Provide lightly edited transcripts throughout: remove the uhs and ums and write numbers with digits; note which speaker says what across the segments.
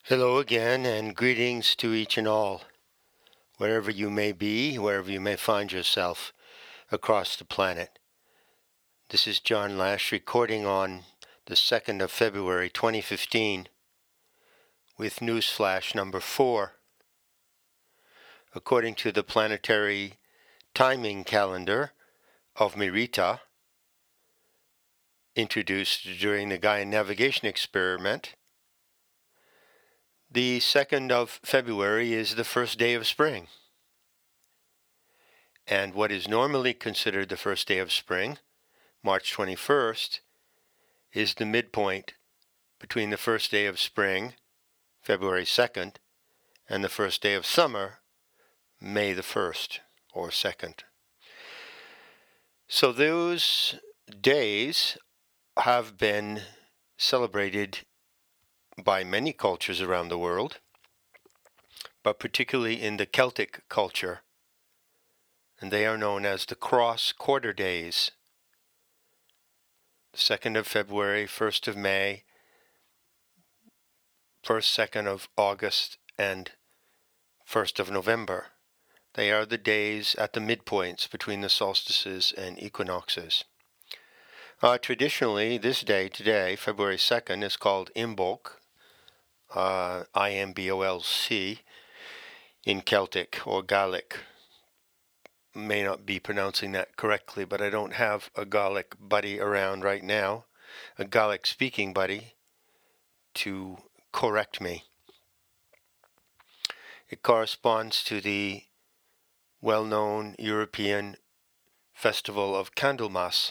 Speaker 1: Hello again, and greetings to each and all, wherever you may be, wherever you may find yourself across the planet. This is John Lash recording on the 2nd of February 2015 with Newsflash number 4. According to the planetary timing calendar of Mirita, introduced during the Gaian navigation experiment, the 2nd of February is the first day of spring. And what is normally considered the first day of spring, March 21st, is the midpoint between the first day of spring, February 2nd, and the first day of summer, May the 1st or 2nd. So those days have been celebrated by many cultures around the world, but particularly in the Celtic culture, and they are known as the cross quarter days. 2nd of February, 1st of May, 1st, 2nd of August, and 1st of November. They are the days at the midpoints between the solstices and equinoxes. Traditionally, this day today, February 2nd, is called Imbolc, I-M-B-O-L-C, in Celtic or Gaelic. May not be pronouncing that correctly, but I don't have a Gaelic buddy around right now, a Gaelic speaking buddy, to correct me. It corresponds to the well-known European festival of Candlemas.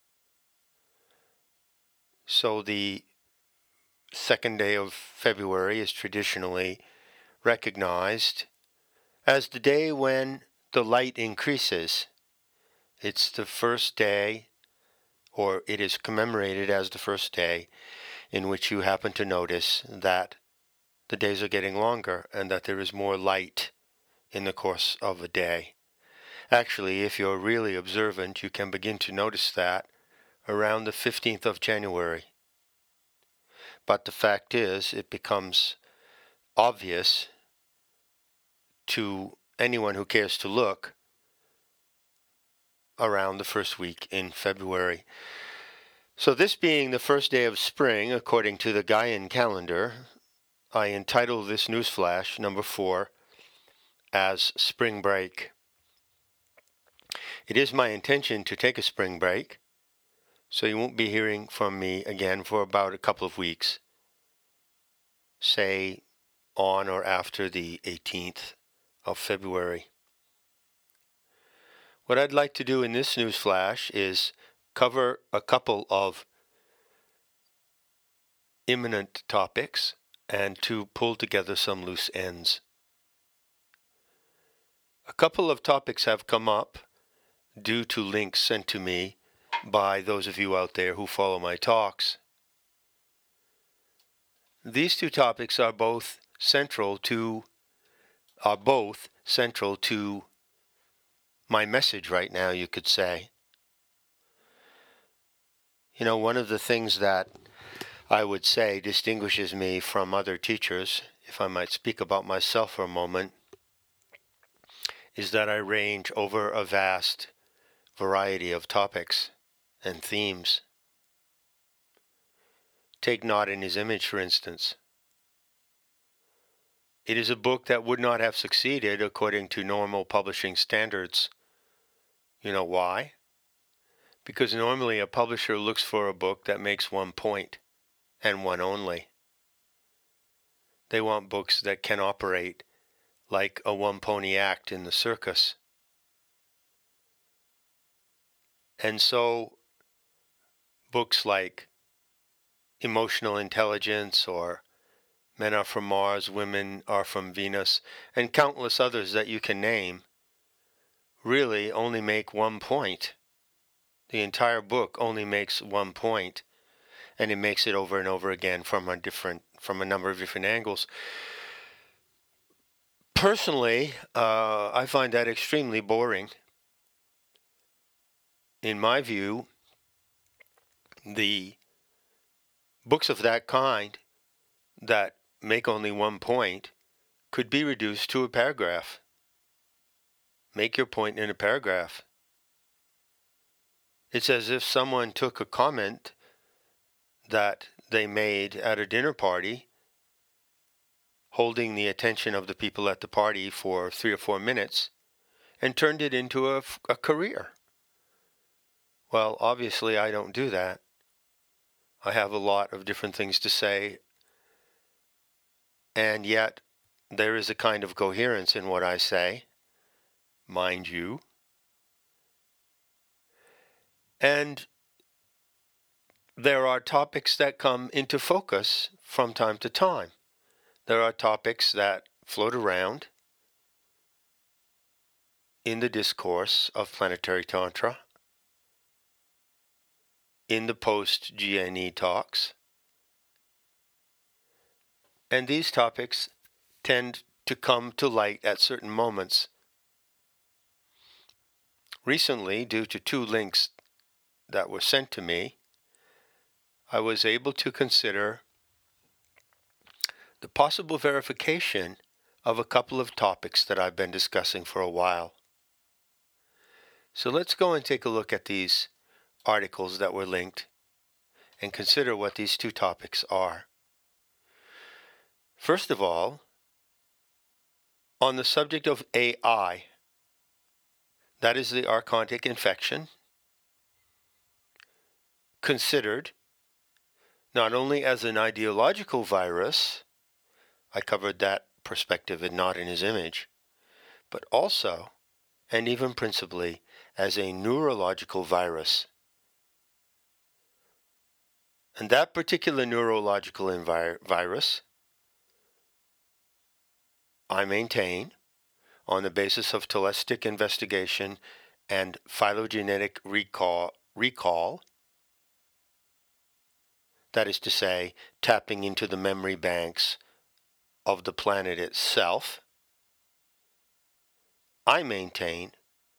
Speaker 1: So the second day of February is traditionally recognized as the day when the light increases. It's the first day, or it is commemorated as the first day, in which you happen to notice that the days are getting longer and that there is more light in the course of a day. Actually, if you're really observant, you can begin to notice that around the 15th of January. But the fact is, it becomes obvious to anyone who cares to look around the first week in February. So this being the first day of spring, according to the Gaian calendar, I entitle this newsflash, number 4, as Spring Break. It is my intention to take a spring break, so you won't be hearing from me again for about a couple of weeks, say on or after the 18th of February. What I'd like to do in this news flash is cover a couple of imminent topics and to pull together some loose ends. A couple of topics have come up due to links sent to me by those of you out there who follow my talks. These two topics are both central to my message right now, you could say. You know, one of the things that I would say distinguishes me from other teachers, if I might speak about myself for a moment, is that I range over a vast variety of topics and themes. Take Not in His Image, for instance. It is a book that would not have succeeded according to normal publishing standards. You know why? Because normally a publisher looks for a book that makes one point, and one only. They want books that can operate like a one-pony act in the circus. And so books like Emotional Intelligence or Men Are From Mars, Women Are From Venus, and countless others that you can name, really only make one point. The entire book only makes one point, and it makes it over and over again from a number of different angles. Personally, I find that extremely boring. In my view, the books of that kind that make only one point could be reduced to a paragraph. Make your point in a paragraph. It's as if someone took a comment that they made at a dinner party, holding the attention of the people at the party for 3 or 4 minutes, and turned it into a career. Well, obviously I don't do that. I have a lot of different things to say, and yet there is a kind of coherence in what I say, mind you. And there are topics that come into focus from time to time. There are topics that float around in the discourse of Planetary Tantra, in the post-GNE talks, and these topics tend to come to light at certain moments. Recently, due to 2 links that were sent to me, I was able to consider the possible verification of a couple of topics that I've been discussing for a while. So let's go and take a look at these articles that were linked and consider what these 2 topics are. First of all, on the subject of AI, that is the archontic infection, considered not only as an ideological virus, I covered that perspective in Not in His Image, but also, and even principally, as a neurological virus. And that particular neurological virus, I maintain, on the basis of telepsych investigation and phylogenetic recall, that is to say, tapping into the memory banks of the planet itself, I maintain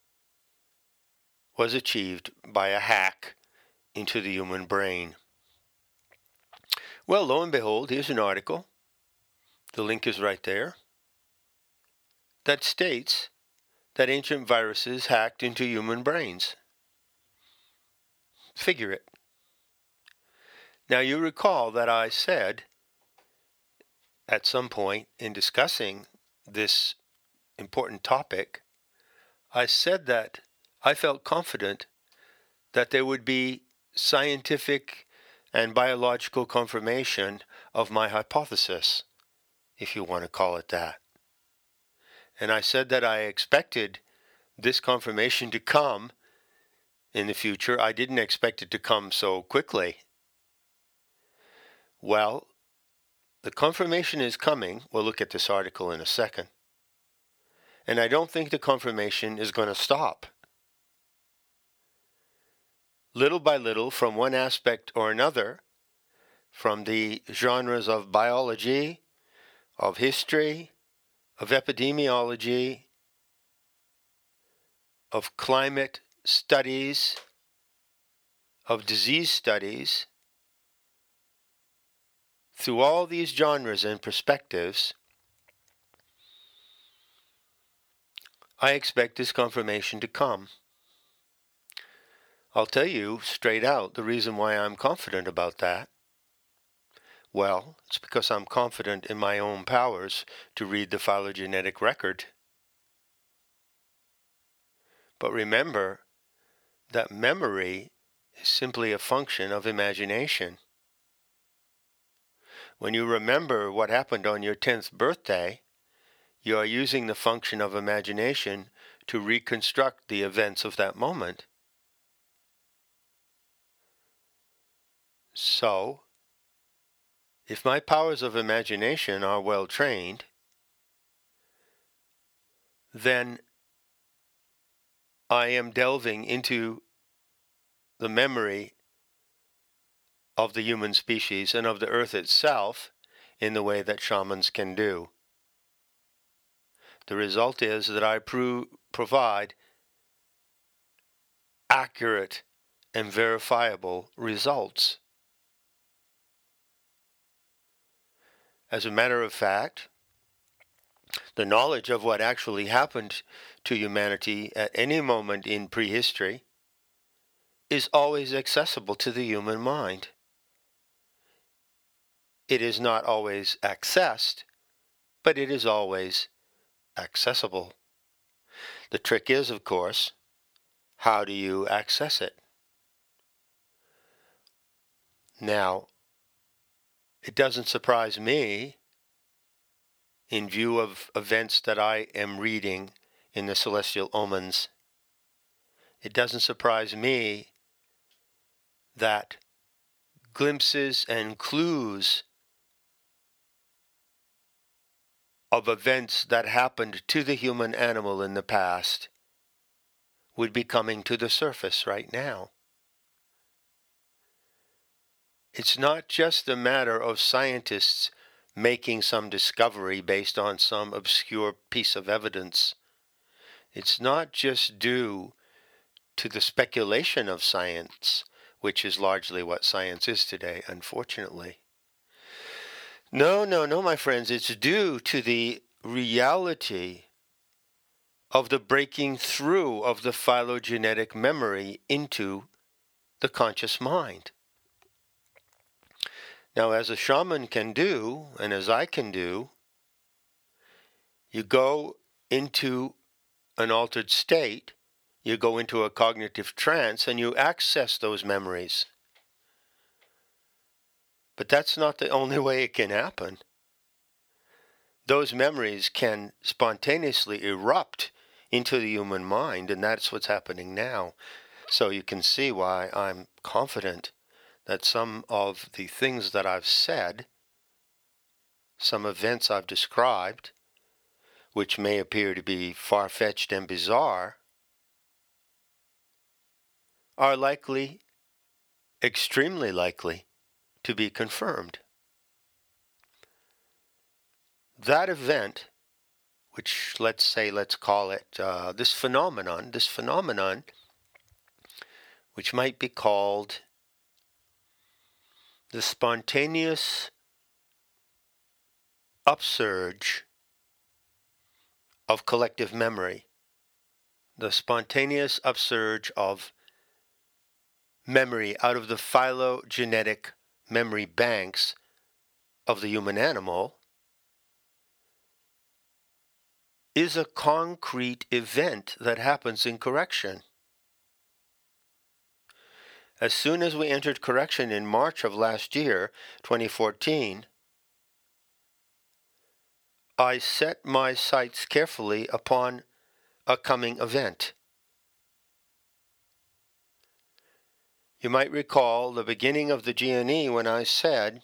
Speaker 1: was achieved by a hack into the human brain. Well, lo and behold, here's an article, the link is right there, that states that ancient viruses hacked into human brains. Figure it. Now you recall that I said at some point in discussing this important topic, I said that I felt confident that there would be scientific and biological confirmation of my hypothesis, if you want to call it that. And I said that I expected this confirmation to come in the future. I didn't expect it to come so quickly. Well, the confirmation is coming. We'll look at this article in a second. And I don't think the confirmation is going to stop. Little by little, from one aspect or another, from the genres of biology, of history, of epidemiology, of climate studies, of disease studies, through all these genres and perspectives, I expect this confirmation to come. I'll tell you straight out the reason why I'm confident about that. Well, it's because I'm confident in my own powers to read the phylogenetic record. But remember that memory is simply a function of imagination. When you remember what happened on your 10th birthday, you are using the function of imagination to reconstruct the events of that moment. So, if my powers of imagination are well trained, then I am delving into the memory of the human species and of the earth itself in the way that shamans can do. The result is that I provide accurate and verifiable results. As a matter of fact, the knowledge of what actually happened to humanity at any moment in prehistory is always accessible to the human mind. It is not always accessed, but it is always accessible. The trick is, of course, how do you access it? Now, it doesn't surprise me, in view of events that I am reading in the celestial omens, it doesn't surprise me that glimpses and clues of events that happened to the human animal in the past would be coming to the surface right now. It's not just a matter of scientists making some discovery based on some obscure piece of evidence. It's not just due to the speculation of science, which is largely what science is today, unfortunately. No, my friends, it's due to the reality of the breaking through of the phylogenetic memory into the conscious mind. Now, as a shaman can do, and as I can do, you go into an altered state, you go into a cognitive trance, and you access those memories. But that's not the only way it can happen. Those memories can spontaneously erupt into the human mind, and that's what's happening now. So you can see why I'm confident that some of the things that I've said, some events I've described, which may appear to be far-fetched and bizarre, are likely, extremely likely, to be confirmed. That event, which let's call it this phenomenon, which might be called the spontaneous upsurge of collective memory, the spontaneous upsurge of memory out of the phylogenetic memory banks of the human animal, is a concrete event that happens in correction. As soon as we entered correction in March of last year, 2014, I set my sights carefully upon a coming event. You might recall the beginning of the GNE when I said,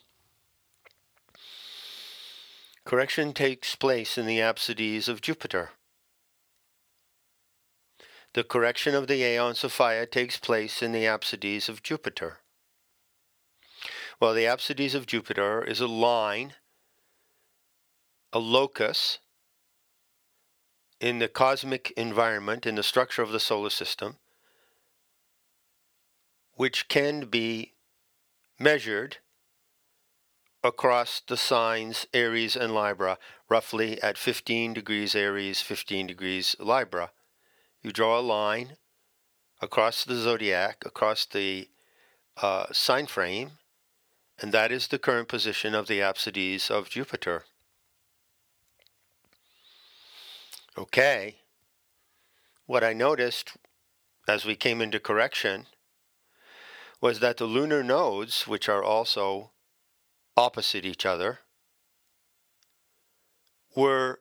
Speaker 1: correction takes place in the apsides of Jupiter. The correction of the Aeon Sophia takes place in the apsides of Jupiter. Well, the apsides of Jupiter is a line, a locus in the cosmic environment, in the structure of the solar system, which can be measured across the signs Aries and Libra, roughly at 15 degrees Aries, 15 degrees Libra. You draw a line across the zodiac, across the sign frame, and that is the current position of the apsides of Jupiter. Okay, what I noticed as we came into correction was that the lunar nodes, which are also opposite each other, were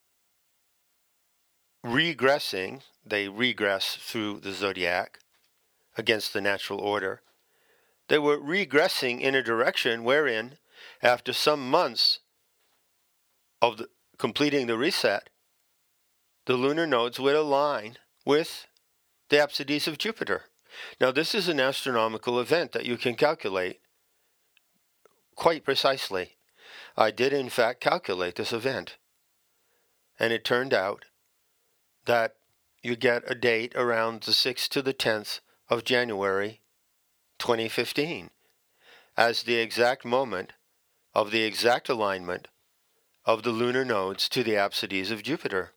Speaker 1: regressing. They regress through the zodiac against the natural order. They were regressing in a direction wherein, after some months of completing the reset, the lunar nodes would align with the apsides of Jupiter. Now, this is an astronomical event that you can calculate quite precisely. I did, in fact, calculate this event. And it turned out that you get a date around the 6th to the 10th of January 2015 as the exact moment of the exact alignment of the lunar nodes to the apsides of Jupiter.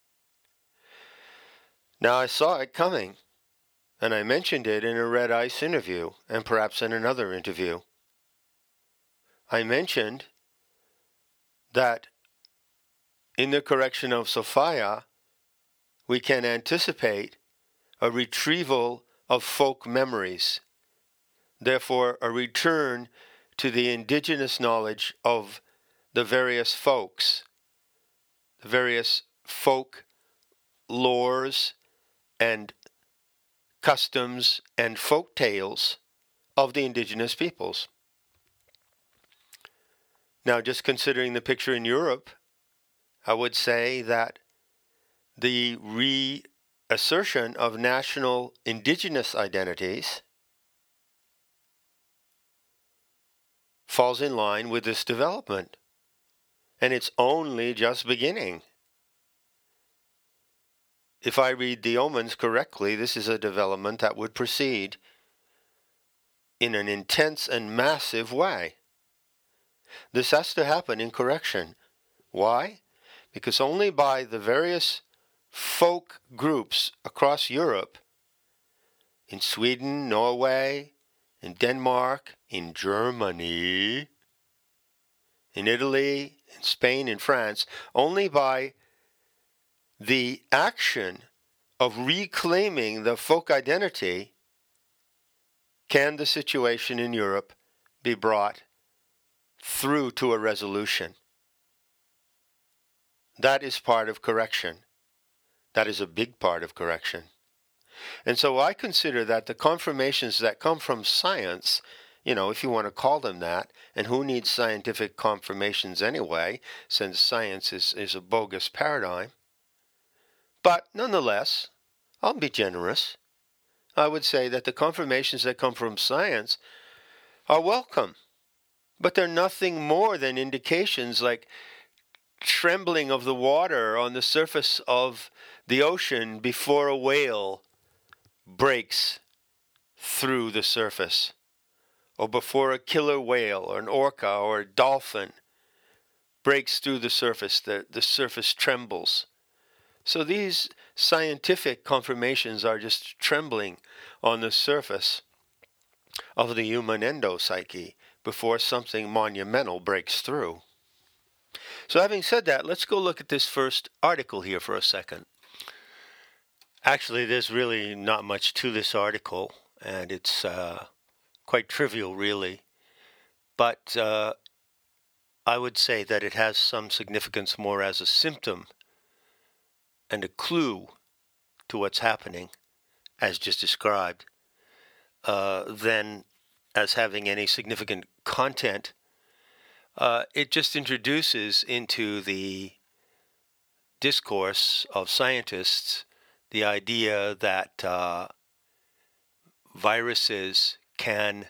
Speaker 1: Now I saw it coming, and I mentioned it in a Red Ice interview, and perhaps in another interview. I mentioned that in the correction of Sophia, we can anticipate a retrieval of folk memories, therefore a return to the indigenous knowledge of the various folks, the various folk lores and customs and folk tales of the indigenous peoples. Now, just considering the picture in Europe, I would say that the reassertion of national indigenous identities falls in line with this development, and it's only just beginning. If I read the omens correctly, this is a development that would proceed in an intense and massive way. This has to happen in correction. Why? Because only by the various folk groups across Europe, in Sweden, Norway, in Denmark, in Germany, in Italy, in Spain, in France, only by the action of reclaiming the folk identity can the situation in Europe be brought through to a resolution. That is part of correction. That is a big part of correction. And so I consider that the confirmations that come from science, if you want to call them that, and who needs scientific confirmations anyway, since science is a bogus paradigm. But nonetheless, I'll be generous. I would say that the confirmations that come from science are welcome, but they're nothing more than indications like trembling of the water on the surface of the ocean before a whale breaks through the surface, or before a killer whale or an orca or a dolphin breaks through the surface, the surface trembles. So these scientific confirmations are just trembling on the surface of the human endopsyche before something monumental breaks through. So having said that, let's go look at this first article here for a second. Actually, there's really not much to this article, and it's quite trivial, really. But I would say that it has some significance more as a symptom and a clue to what's happening, as just described, than as having any significant content. It just introduces into the discourse of scientists the idea that viruses can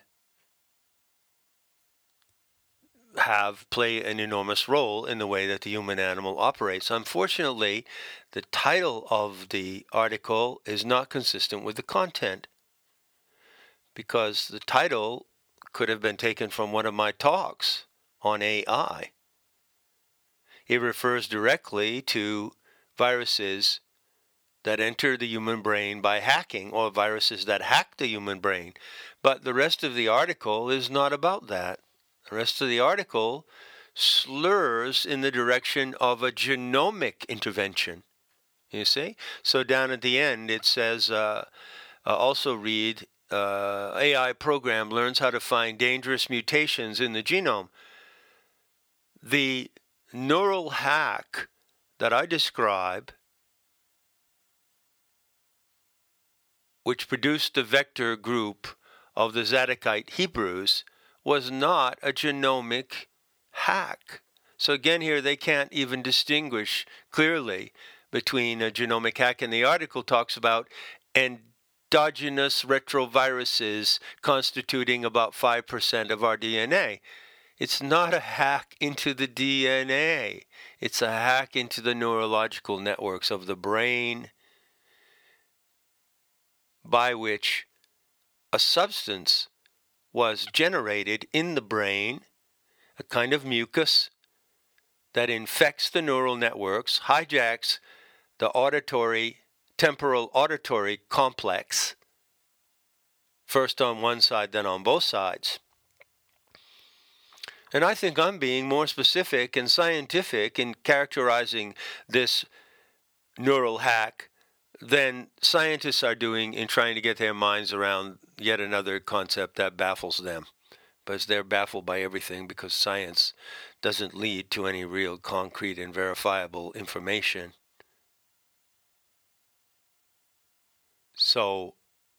Speaker 1: play an enormous role in the way that the human animal operates. Unfortunately, the title of the article is not consistent with the content, because the title could have been taken from one of my talks on AI. It refers directly to viruses that enter the human brain by hacking, or viruses that hack the human brain. But the rest of the article is not about that. The rest of the article slurs in the direction of a genomic intervention. You see? So down at the end it says, also read, AI program learns how to find dangerous mutations in the genome. The neural hack that I describe, which produced the vector group of the Zadokite Hebrews, was not a genomic hack. So again here they can't even distinguish clearly between a genomic hack, and the article talks about endogenous retroviruses constituting about 5% of our DNA. It's not a hack into the DNA. It's a hack into the neurological networks of the brain, by which a substance was generated in the brain, a kind of mucus that infects the neural networks, hijacks the temporal auditory complex, first on one side, then on both sides. And I think I'm being more specific and scientific in characterizing this neural hack than scientists are doing in trying to get their minds around yet another concept that baffles them. Because they're baffled by everything, because science doesn't lead to any real concrete and verifiable information. So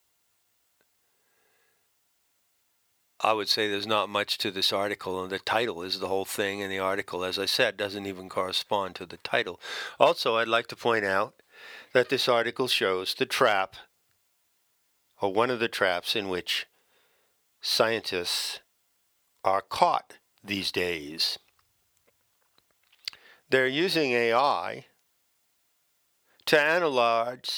Speaker 1: I would say there's not much to this article, and the title is the whole thing, and the article, as I said, doesn't even correspond to the title. Also, I'd like to point out that this article shows the trap, or one of the traps in which scientists are caught these days. They're using AI to analyze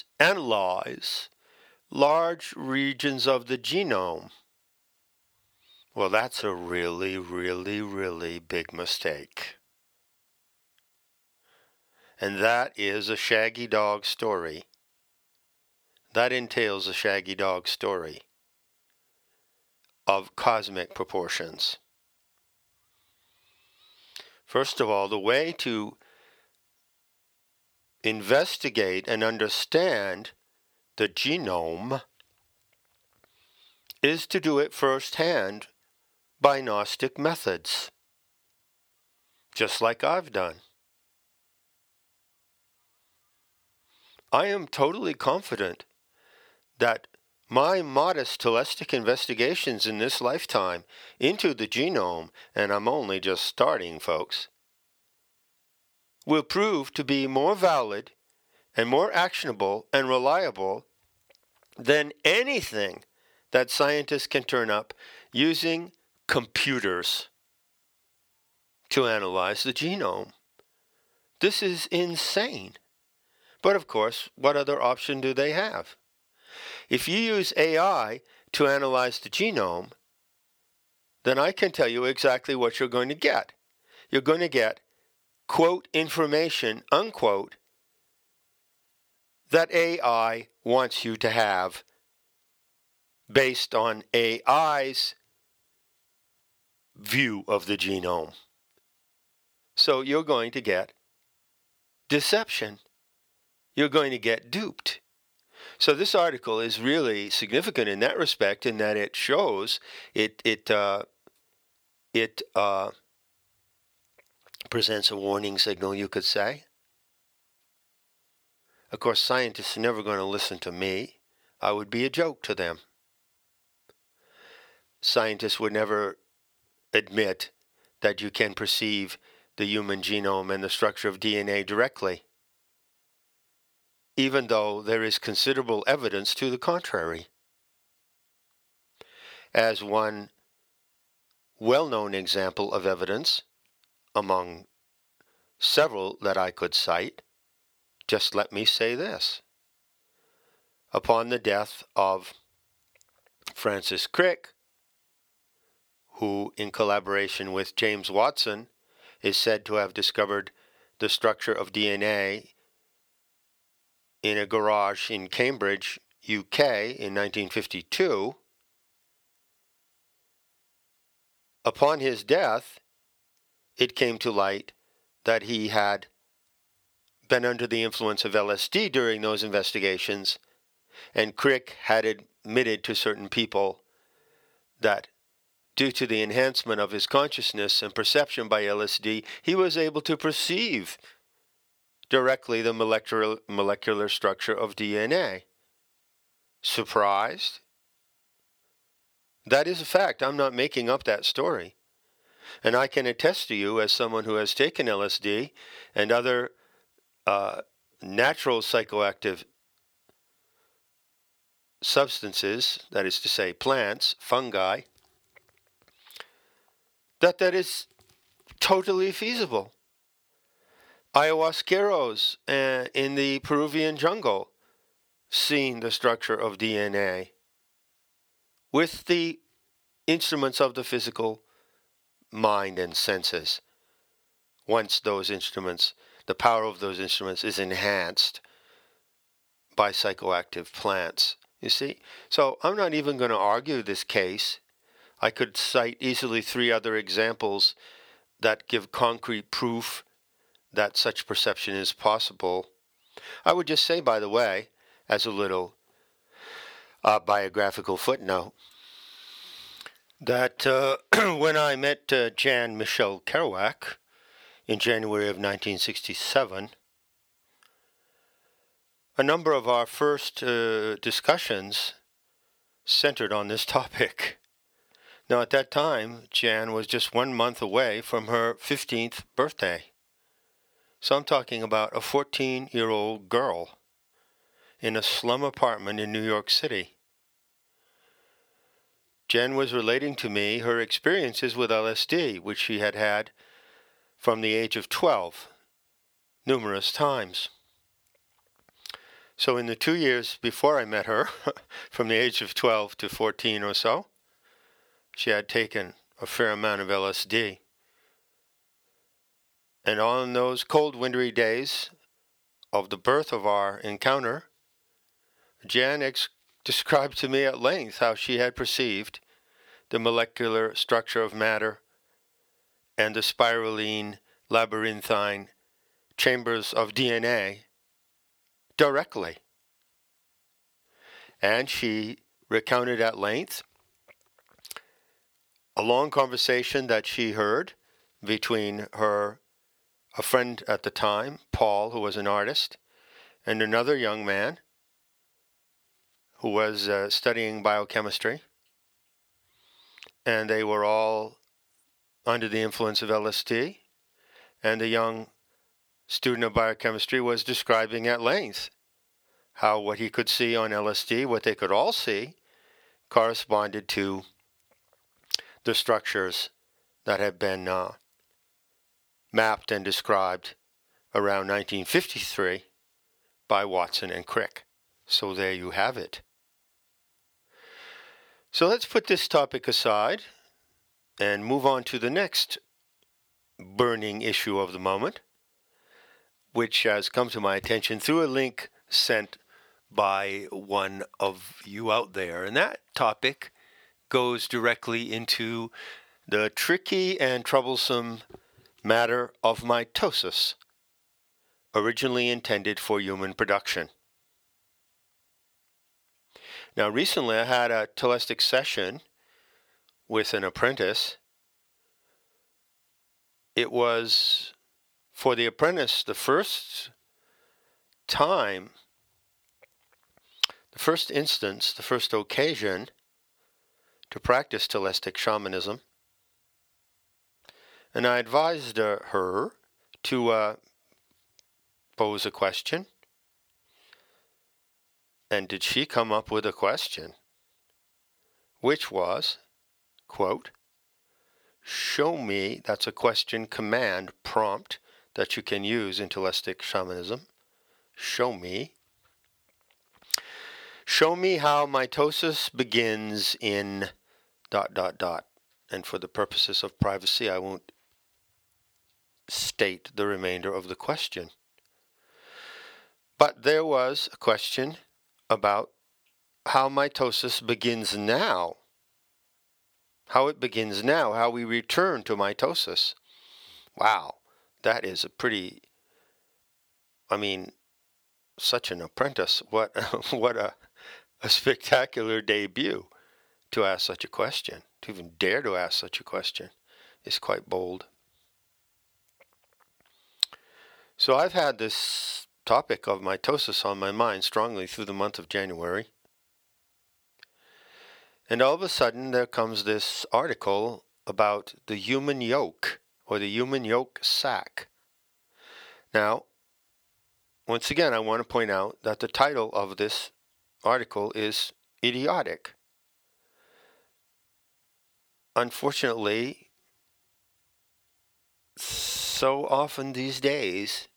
Speaker 1: large regions of the genome. Well, that's a really, really, really big mistake. And that is a Shaggy Dog story. That entails a Shaggy Dog story of cosmic proportions. First of all, the way to investigate and understand the genome is to do it firsthand by Gnostic methods, just like I've done. I am totally confident that my modest holistic investigations in this lifetime into the genome, and I'm only just starting, folks, will prove to be more valid and more actionable and reliable than anything that scientists can turn up using computers to analyze the genome. This is insane. But of course, what other option do they have? If you use AI to analyze the genome, then I can tell you exactly what you're going to get. You're going to get, quote, information, unquote, that AI wants you to have based on AI's view of the genome. So you're going to get deception. You're going to get duped. So this article is really significant in that respect, in that it shows, it presents a warning signal, you could say. Of course, scientists are never going to listen to me. I would be a joke to them. Scientists would never admit that you can perceive the human genome and the structure of DNA directly, even though there is considerable evidence to the contrary. As one well-known example of evidence, among several that I could cite, just let me say this. Upon the death of Francis Crick, who, in collaboration with James Watson, is said to have discovered the structure of DNA in a garage in Cambridge, UK, in 1952, upon his death, it came to light that he had been under the influence of LSD during those investigations, and Crick had admitted to certain people that due to the enhancement of his consciousness and perception by LSD, he was able to perceive directly the molecular structure of DNA. Surprised? That is a fact. I'm not making up that story. And I can attest to you, as someone who has taken LSD and other natural psychoactive substances, that is to say plants, fungi, that is totally feasible. Ayahuasqueros in the Peruvian jungle seeing the structure of DNA with the instruments of the physical mind and senses, once those instruments, the power of those instruments is enhanced by psychoactive plants. You see? So I'm not even going to argue this case. I could cite easily 3 other examples that give concrete proof that such perception is possible. I would just say, by the way, as a little biographical footnote, that when I met Jan Michelle Kerouac in January of 1967, a number of our first discussions centered on this topic. Now, at that time, Jan was just 1 month away from her 15th birthday. So I'm talking about a 14-year-old girl in a slum apartment in New York City. Jen was relating to me her experiences with LSD, which she had had from the age of 12, numerous times. So in the 2 years before I met her, from the age of 12 to 14 or so, she had taken a fair amount of LSD. And on those cold, wintry days of the birth of our encounter, Jan described to me at length how she had perceived the molecular structure of matter and the spiraline, labyrinthine chambers of DNA directly. And she recounted at length a long conversation that she heard between a friend at the time, Paul, who was an artist, and another young man who was studying biochemistry. And they were all under the influence of LSD. And the young student of biochemistry was describing at length how what he could see on LSD, what they could all see, corresponded to the structures that had been mapped and described around 1953 by Watson and Crick. So there you have it. So let's put this topic aside and move on to the next burning issue of the moment, which has come to my attention through a link sent by one of you out there. And that topic goes directly into the tricky and troublesome matter of mitosis, originally intended for human production. Now, recently I had a telestic session with an apprentice. It was, for the apprentice, the first time, the first instance, the first occasion to practice telestic shamanism. And I advised her to pose a question. And did she come up with a question, which was, quote, show me, that's a question command prompt that you can use in telestic shamanism, show me how mitosis begins in ... And for the purposes of privacy, I won't state the remainder of the question. But there was a question about how mitosis begins now, how it begins now, how we return to mitosis. Wow, that is a pretty, such an apprentice. What a spectacular debut to ask such a question. To even dare to ask such a question is quite bold. So I've had this topic of mitosis on my mind strongly through the month of January. And all of a sudden there comes this article about the human yolk, or the human yolk sac. Now, once again, I want to point out that the title of this article is idiotic. Unfortunately, so often these days,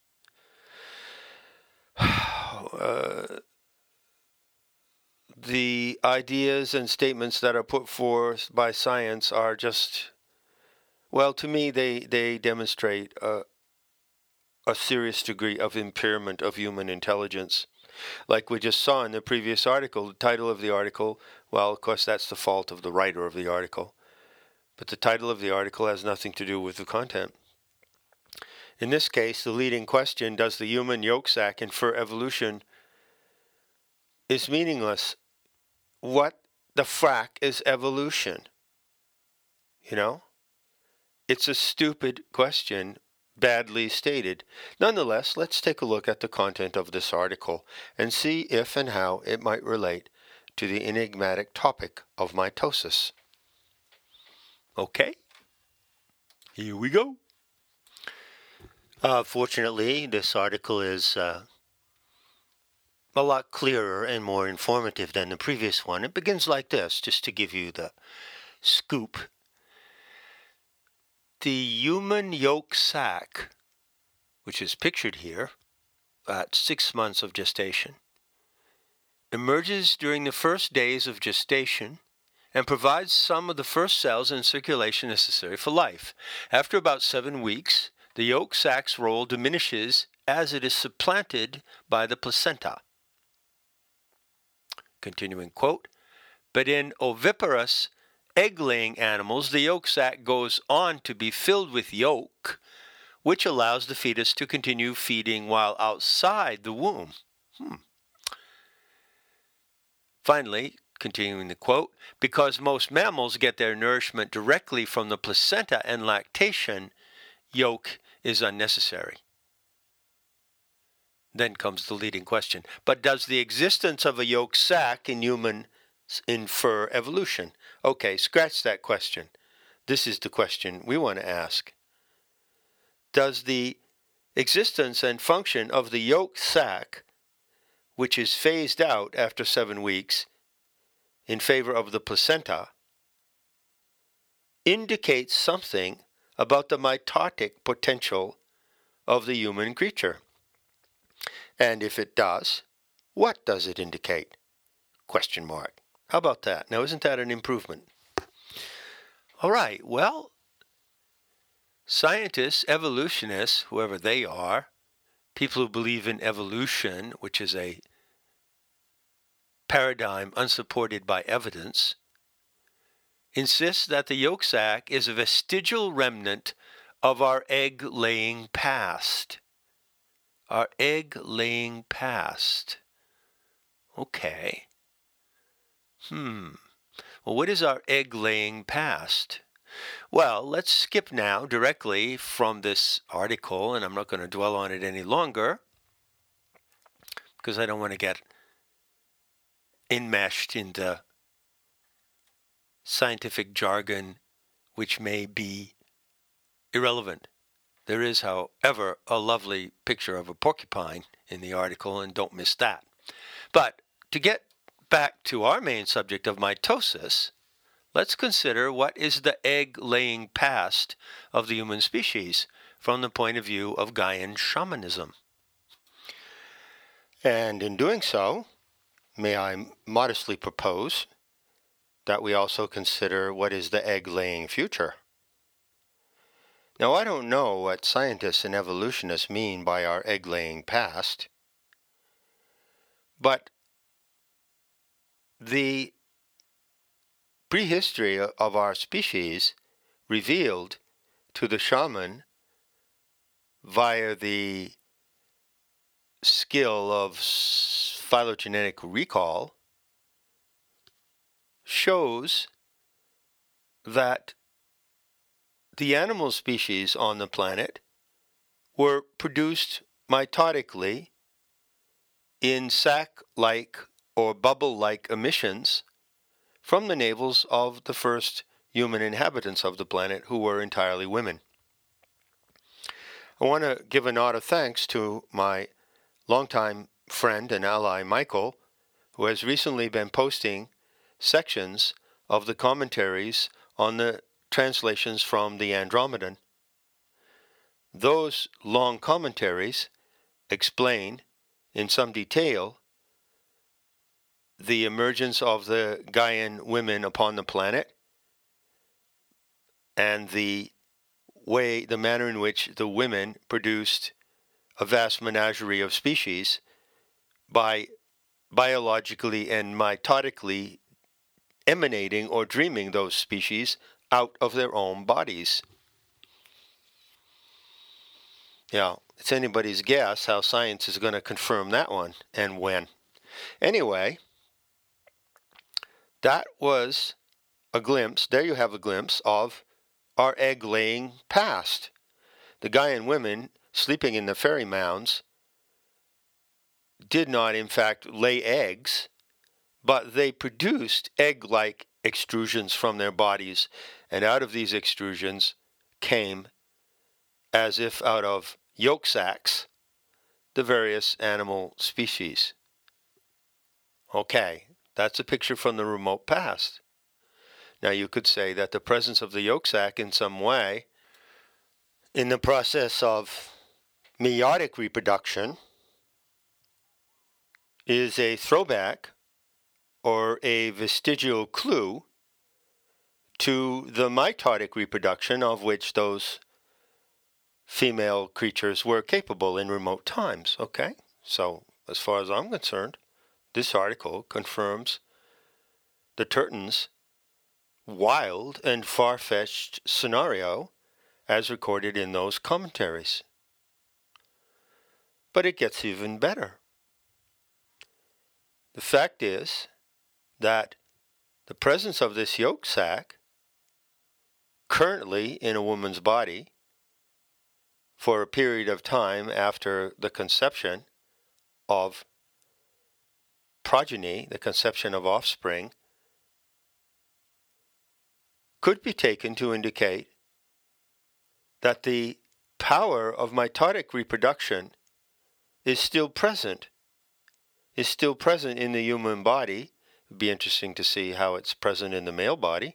Speaker 1: the ideas and statements that are put forth by science are just, well, to me, they demonstrate a serious degree of impairment of human intelligence. Like we just saw in the previous article, the title of the article, well, of course, that's the fault of the writer of the article. But the title of the article has nothing to do with the content. In this case, the leading question, does the human yolk sac infer evolution, is meaningless. What the frack is evolution? You know? It's a stupid question, badly stated. Nonetheless, let's take a look at the content of this article and see if and how it might relate to the enigmatic topic of mitosis. Okay, here we go. Fortunately, this article is a lot clearer and more informative than the previous one. It begins like this, just to give you the scoop. The human yolk sac, which is pictured here, at 6 months of gestation, emerges during the first days of gestation and provides some of the first cells in circulation necessary for life. After about 7 weeks, the yolk sac's role diminishes as it is supplanted by the placenta. Continuing quote, but in oviparous egg-laying animals, the yolk sac goes on to be filled with yolk, which allows the fetus to continue feeding while outside the womb. Finally, continuing the quote, because most mammals get their nourishment directly from the placenta and lactation, yolk is unnecessary. Then comes the leading question. But does the existence of a yolk sac in humans infer evolution? Okay, scratch that question. This is the question we want to ask. Does the existence and function of the yolk sac, which is phased out after 7 weeks in favor of the placenta, indicate something about the mitotic potential of the human creature? And if it does, what does it indicate? Question mark. How about that? Now, isn't that an improvement? All right, well, scientists, evolutionists, whoever they are, people who believe in evolution, which is a paradigm unsupported by evidence, insist that the yolk sac is a vestigial remnant of our egg-laying past. Our egg-laying past. Okay. Well, what is our egg-laying past? Well, let's skip now directly from this article, and I'm not going to dwell on it any longer because I don't want to get enmeshed into scientific jargon which may be irrelevant. There is, however, a lovely picture of a porcupine in the article, and don't miss that. But to get back to our main subject of mitosis, let's consider what is the egg-laying past of the human species from the point of view of Gaian shamanism. And in doing so, may I modestly propose that we also consider what is the egg-laying future. Now, I don't know what scientists and evolutionists mean by our egg-laying past, but the prehistory of our species revealed to the shaman via the skill of phylogenetic recall shows that the animal species on the planet were produced mitotically in sac-like or bubble-like emissions from the navels of the first human inhabitants of the planet, who were entirely women. I want to give a nod of thanks to my longtime friend and ally Michael, who has recently been posting sections of the commentaries on the translations from the Andromedan. Those long commentaries explain in some detail the emergence of the Gaian women upon the planet and the manner in which the women produced a vast menagerie of species by biologically and mitotically emanating or dreaming those species out of their own bodies. Yeah, it's anybody's guess how science is going to confirm that one and when. Anyway, that was a glimpse. There you have a glimpse of our egg-laying past. The Gaian women sleeping in the fairy mounds did not, in fact, lay eggs, but they produced egg-like extrusions from their bodies, and out of these extrusions came, as if out of yolk sacs, the various animal species. Okay, that's a picture from the remote past. Now you could say that the presence of the yolk sac in some way, in the process of meiotic reproduction, is a throwback or a vestigial clue to the mitotic reproduction of which those female creatures were capable in remote times. Okay, so as far as I'm concerned, this article confirms the Turton's wild and far-fetched scenario as recorded in those commentaries. But it gets even better. The fact is that the presence of this yolk sac currently in a woman's body for a period of time after the conception of progeny, the conception of offspring, could be taken to indicate that the power of mitotic reproduction is still present in the human body. It would be interesting to see how it's present in the male body.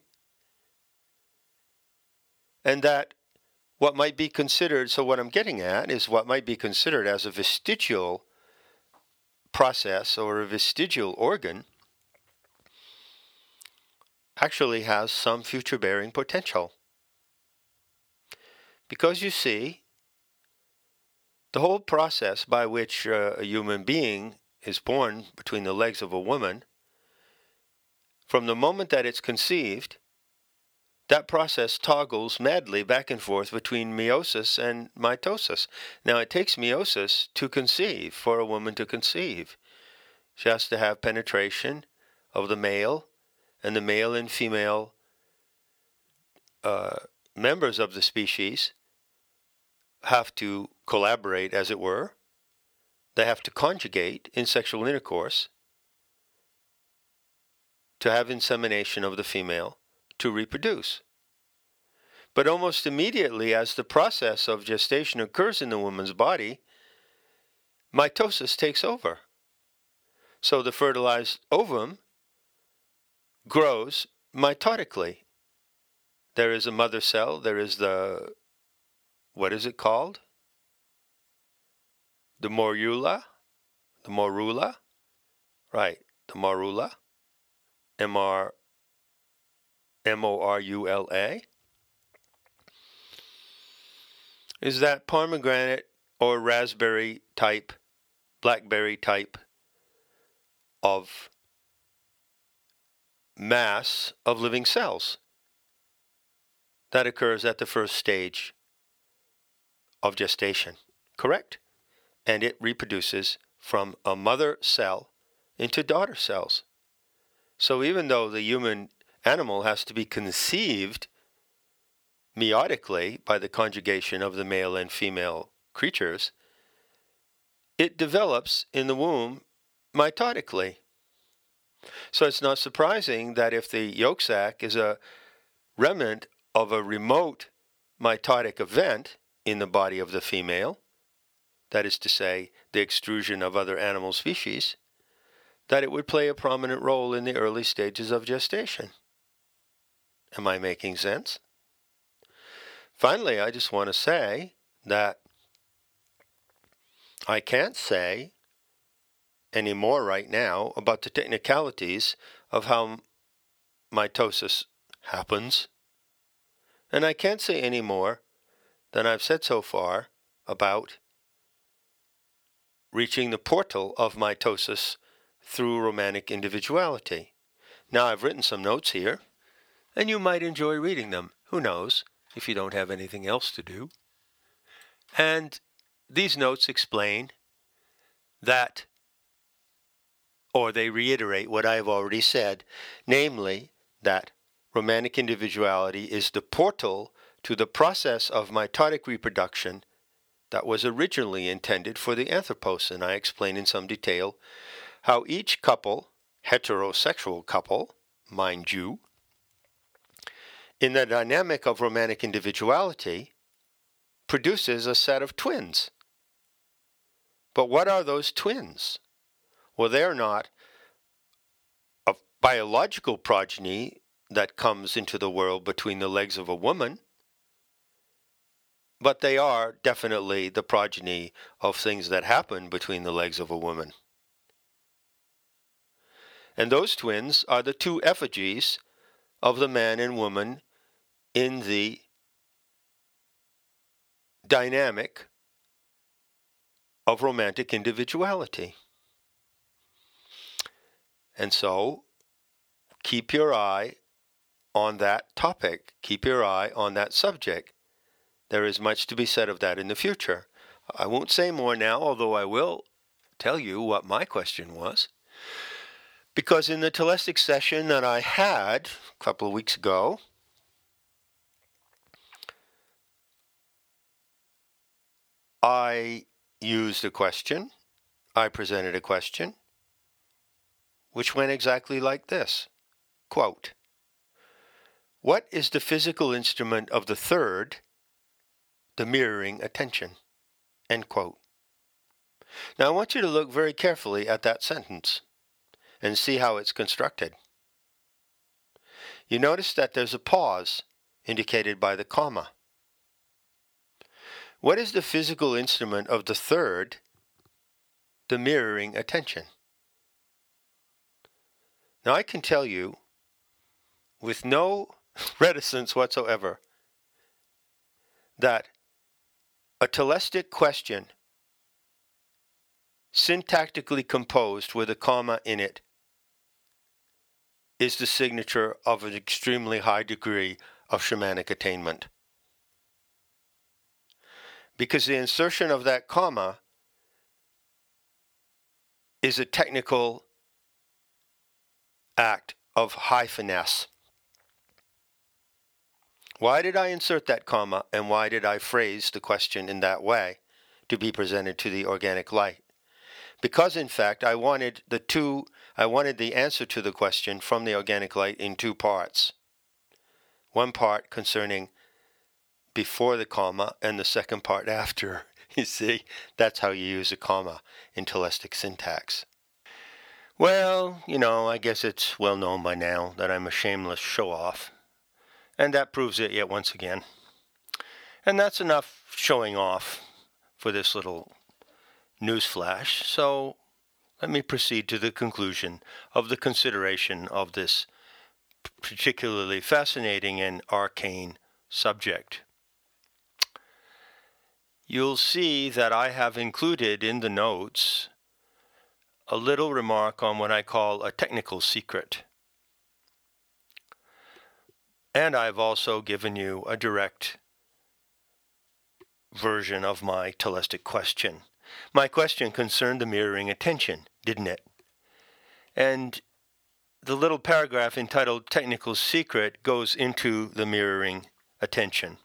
Speaker 1: And that what might be considered, so what I'm getting at is what might be considered as a vestigial process or a vestigial organ actually has some future-bearing potential. Because you see, the whole process by which a human being is born between the legs of a woman, from the moment that it's conceived, that process toggles madly back and forth between meiosis and mitosis. Now, it takes meiosis to conceive, for a woman to conceive. She has to have penetration of the male, and the male and female members of the species have to collaborate, as it were. They have to conjugate in sexual intercourse to have insemination of the female to reproduce. But almost immediately as the process of gestation occurs in the woman's body, mitosis takes over. So the fertilized ovum grows mitotically. There is a mother cell, there is what is it called? The morula? The morula? Right, the morula. M-O-R-U-L-A. Is that pomegranate or raspberry type, blackberry type of mass of living cells that occurs at the first stage of gestation, correct? And it reproduces from a mother cell into daughter cells. So even though the human animal has to be conceived meiotically by the conjugation of the male and female creatures, it develops in the womb mitotically. So it's not surprising that if the yolk sac is a remnant of a remote mitotic event in the body of the female, that is to say, the extrusion of other animal species, that it would play a prominent role in the early stages of gestation. Am I making sense? Finally, I just want to say that I can't say any more right now about the technicalities of how mitosis happens, and I can't say any more than I've said so far about reaching the portal of mitosis through romantic individuality. Now, I've written some notes here, and you might enjoy reading them. Who knows, if you don't have anything else to do. And these notes explain that, or they reiterate what I have already said, namely that romantic individuality is the portal to the process of mitotic reproduction that was originally intended for the Anthropos, and I explain in some detail how each couple, heterosexual couple, mind you, in the dynamic of romantic individuality, produces a set of twins. But what are those twins? Well, they are not a biological progeny that comes into the world between the legs of a woman, but they are definitely the progeny of things that happen between the legs of a woman. And those twins are the two effigies of the man and woman in the dynamic of romantic individuality. And so, keep your eye on that topic. Keep your eye on that subject. There is much to be said of that in the future. I won't say more now, although I will tell you what my question was. Because in the telestic session that I had a couple of weeks ago, I used a question, I presented a question, which went exactly like this. Quote, "What is the physical instrument of the third, the mirroring attention?" End quote. Now I want you to look very carefully at that sentence and see how it's constructed. You notice that there's a pause indicated by the comma. What is the physical instrument of the third, the mirroring attention? Now I can tell you with no reticence whatsoever that a telestic question syntactically composed with a comma in it is the signature of an extremely high degree of shamanic attainment. Because the insertion of that comma is a technical act of high finesse. Why did I insert that comma, and why did I phrase the question in that way to be presented to the organic light? Because in fact I wanted the answer to the question from the organic light in two parts. One part concerning before the comma and the second part after. You see, that's how you use a comma in telestic syntax. Well, I guess it's well known by now that I'm a shameless show-off, and that proves it yet once again. And that's enough showing off for this little newsflash, so let me proceed to the conclusion of the consideration of this particularly fascinating and arcane subject. You'll see that I have included in the notes a little remark on what I call a technical secret. And I've also given you a direct version of my telestic question. My question concerned the mirroring attention, didn't it? And the little paragraph entitled Technical Secret goes into the mirroring attention.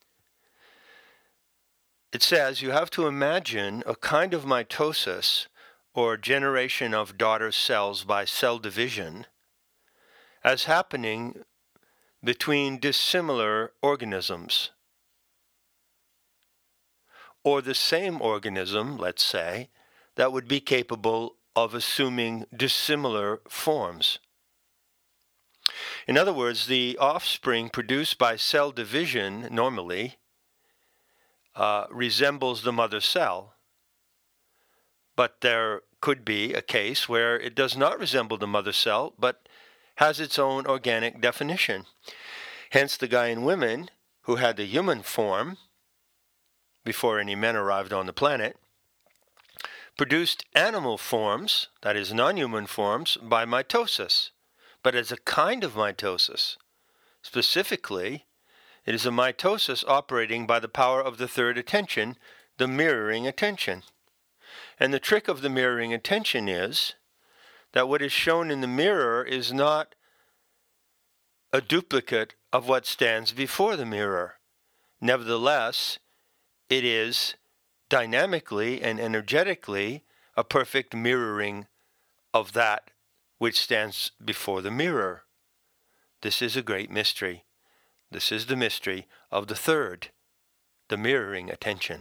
Speaker 1: It says you have to imagine a kind of mitosis, or generation of daughter cells by cell division, as happening between dissimilar organisms, or the same organism, let's say, that would be capable of assuming dissimilar forms. In other words, the offspring produced by cell division normally resembles the mother cell, but there could be a case where it does not resemble the mother cell, but has its own organic definition. Hence the Gaian women who had the human form before any men arrived on the planet produced animal forms, that is, non-human forms, by mitosis, but as a kind of mitosis. Specifically, it is a mitosis operating by the power of the third attention, the mirroring attention. And the trick of the mirroring attention is that what is shown in the mirror is not a duplicate of what stands before the mirror. Nevertheless, it is dynamically and energetically a perfect mirroring of that which stands before the mirror. This is a great mystery. This is the mystery of the third, the mirroring attention.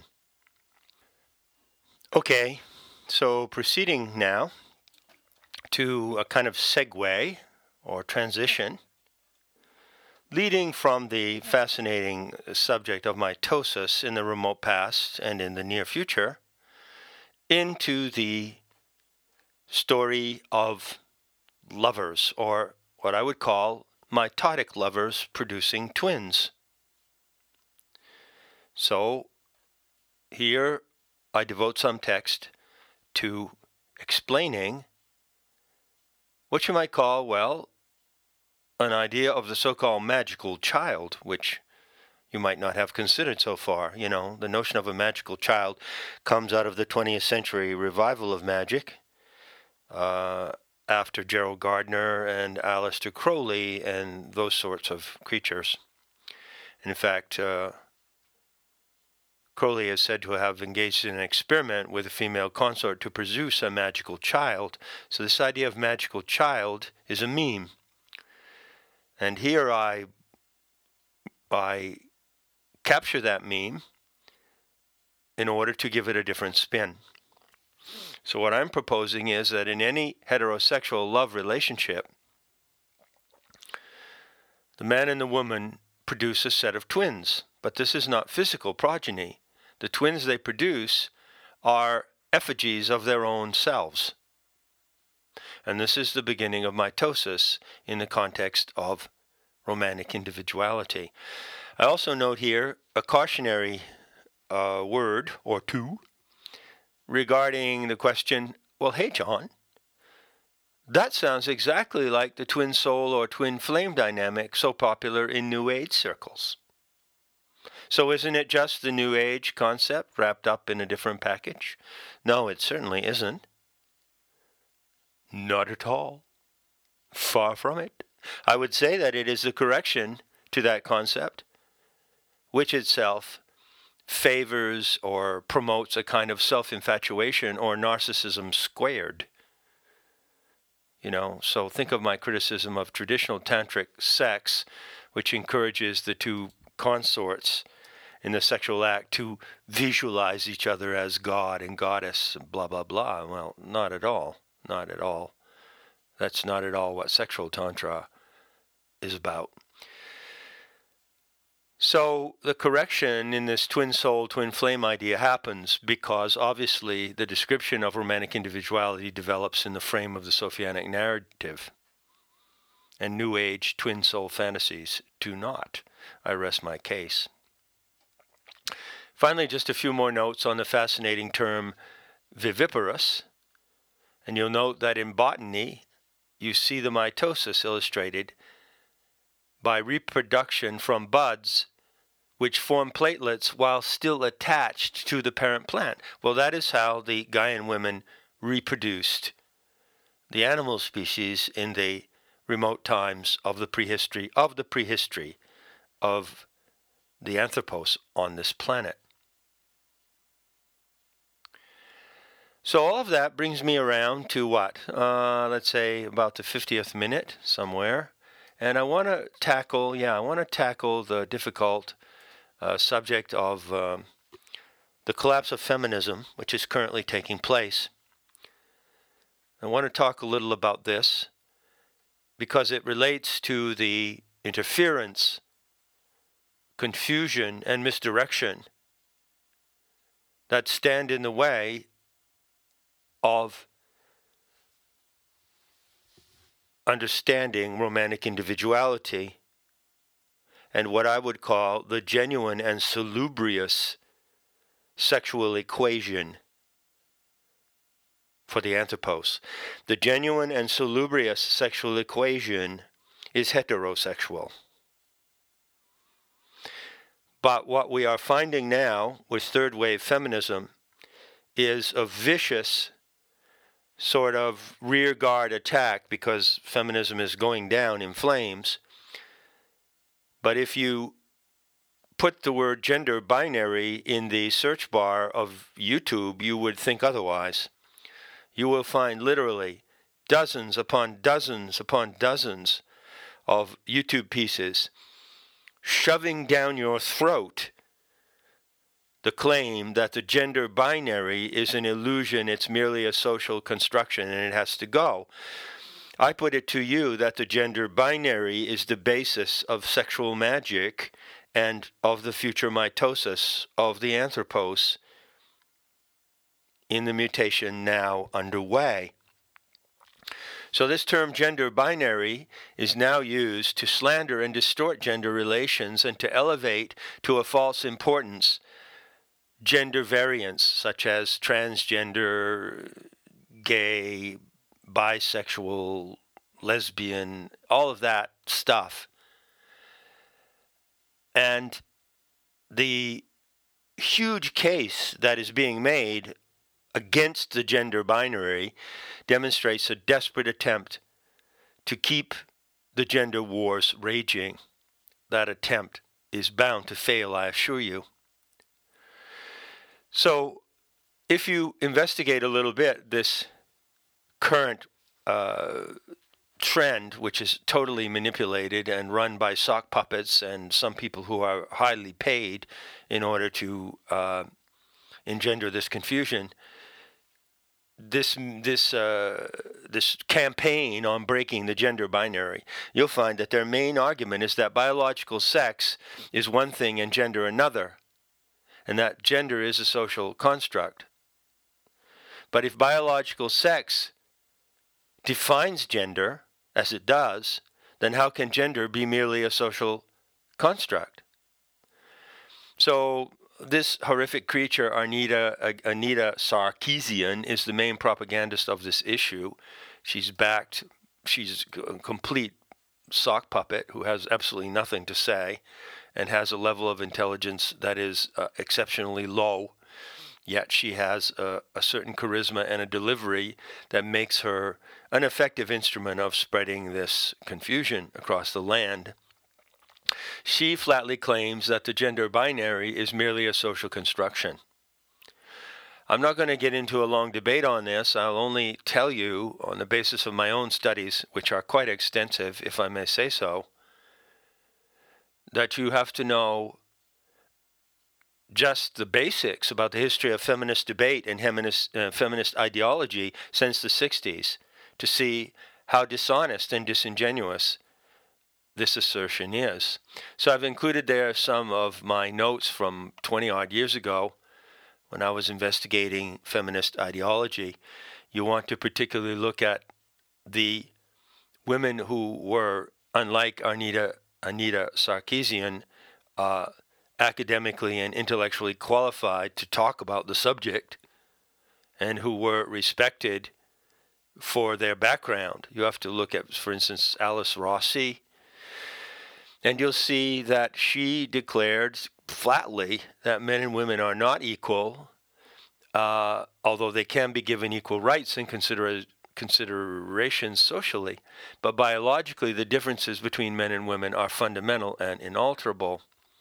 Speaker 1: Okay, so proceeding now to a kind of segue or transition, leading from the fascinating subject of mitosis in the remote past and in the near future into the story of lovers, or what I would call mitotic lovers producing twins. So here I devote some text to explaining what you might call, well, an idea of the so-called magical child, which you might not have considered so far. You know, the notion of a magical child comes out of the 20th century revival of magic after Gerald Gardner and Aleister Crowley and those sorts of creatures. In fact, Crowley is said to have engaged in an experiment with a female consort to produce a magical child. So this idea of magical child is a meme. And here I capture that meme in order to give it a different spin. So what I'm proposing is that in any heterosexual love relationship, the man and the woman produce a set of twins, but this is not physical progeny. The twins they produce are effigies of their own selves. And this is the beginning of mitosis in the context of romantic individuality. I also note here a cautionary word or two regarding the question, well, hey, John, that sounds exactly like the twin soul or twin flame dynamic so popular in New Age circles. So isn't it just the New Age concept wrapped up in a different package? No, it certainly isn't. Not at all. Far from it. I would say that it is the correction to that concept, which itself favors or promotes a kind of self-infatuation or narcissism squared. You know, so think of my criticism of traditional tantric sex, which encourages the two consorts in the sexual act to visualize each other as God and goddess, blah, blah, blah. Well, not at all. Not at all. That's not at all what sexual tantra is about. So the correction in this twin soul, twin flame idea happens because obviously the description of romantic individuality develops in the frame of the Sophianic narrative. And New Age twin soul fantasies do not. I rest my case. Finally, just a few more notes on the fascinating term viviparous. And you'll note that in botany, you see the mitosis illustrated by reproduction from buds which form platelets while still attached to the parent plant. Well, that is how the Gaian women reproduced the animal species in the remote times of the prehistory of the anthropos on this planet. So all of that brings me around to what? Let's say about the 50th minute somewhere. And I want to tackle the difficult subject of the collapse of feminism, which is currently taking place. I want to talk a little about this because it relates to the interference, confusion, and misdirection that stand in the way of understanding romantic individuality and what I would call the genuine and salubrious sexual equation for the Anthropos. The genuine and salubrious sexual equation is heterosexual. But what we are finding now with third wave feminism is a vicious sort of rear guard attack, because feminism is going down in flames. But if you put the word gender binary in the search bar of YouTube, you would think otherwise. You will find literally dozens upon dozens upon dozens of YouTube pieces shoving down your throat the claim that the gender binary is an illusion, it's merely a social construction, and it has to go. I put it to you that the gender binary is the basis of sexual magic and of the future mitosis of the Anthropos in the mutation now underway. So this term gender binary is now used to slander and distort gender relations and to elevate to a false importance gender variants such as transgender, gay, bisexual, lesbian, all of that stuff. And the huge case that is being made against the gender binary demonstrates a desperate attempt to keep the gender wars raging. That attempt is bound to fail, I assure you. So if you investigate a little bit this current trend, which is totally manipulated and run by sock puppets and some people who are highly paid in order to engender this confusion, this campaign on breaking the gender binary, you'll find that their main argument is that biological sex is one thing and gender another, and that gender is a social construct. But if biological sex defines gender, as it does, then how can gender be merely a social construct? So this horrific creature, Anita Sarkeesian, is the main propagandist of this issue. She's a complete sock puppet who has absolutely nothing to say and has a level of intelligence that is exceptionally low, yet she has a certain charisma and a delivery that makes her an effective instrument of spreading this confusion across the land. She flatly claims that the gender binary is merely a social construction. I'm not going to get into a long debate on this. I'll only tell you, on the basis of my own studies, which are quite extensive, if I may say so, that you have to know just the basics about the history of feminist debate and feminist ideology since the 60s to see how dishonest and disingenuous this assertion is. So I've included there some of my notes from 20-odd years ago when I was investigating feminist ideology. You want to particularly look at the women who were, unlike Anita Sarkeesian, academically and intellectually qualified to talk about the subject and who were respected for their background. You have to look at, for instance, Alice Rossi, and you'll see that she declared flatly that men and women are not equal, although they can be given equal rights and considerations socially. But biologically, the differences between men and women are fundamental and inalterable.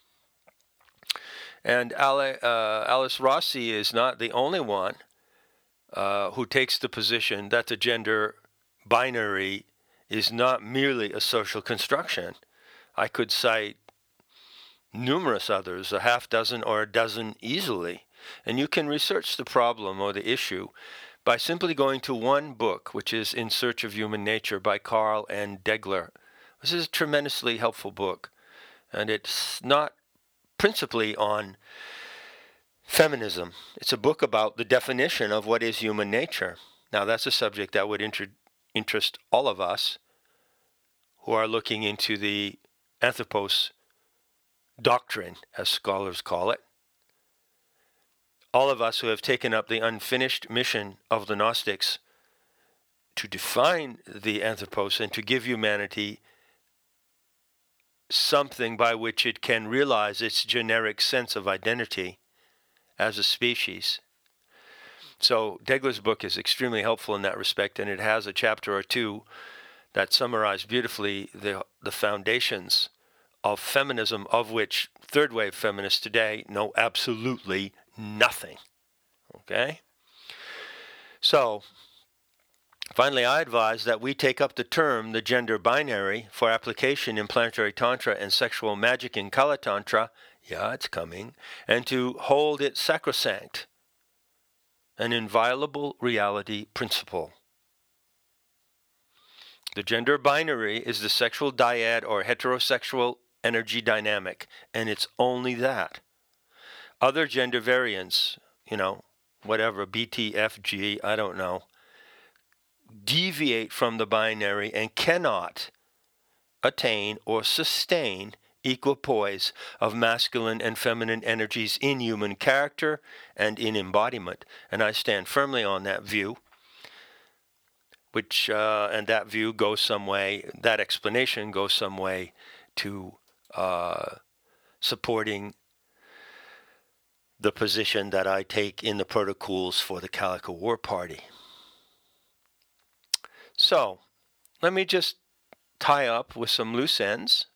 Speaker 1: And Alice Rossi is not the only one who takes the position that the gender binary is not merely a social construction. I could cite numerous others, a half dozen or a dozen easily. And you can research the problem or the issue by simply going to one book, which is In Search of Human Nature by Carl N. Degler. This is a tremendously helpful book, and it's not principally on feminism. It's a book about the definition of what is human nature. Now, that's a subject that would interest all of us who are looking into the Anthropos doctrine, as scholars call it. all of us who have taken up the unfinished mission of the Gnostics to define the anthropos and to give humanity something by which it can realize its generic sense of identity as a species. So Degler's book is extremely helpful in that respect, and it has a chapter or two that summarize beautifully the foundations of feminism, of which third wave feminists today know absolutely nothing. Okay? So, finally, I advise that we take up the term, the gender binary, for application in planetary tantra and sexual magic in Kala Tantra, yeah, it's coming, and to hold it sacrosanct, an inviolable reality principle. The gender binary is the sexual dyad or heterosexual energy dynamic, and it's only that. Other gender variants, whatever, BTFG, I don't know, deviate from the binary and cannot attain or sustain equipoise of masculine and feminine energies in human character and in embodiment. And I stand firmly on that view, and that view goes some way, that explanation goes some way to supporting the position that I take in the protocols for the Calico War Party. So, let me just tie up some loose ends,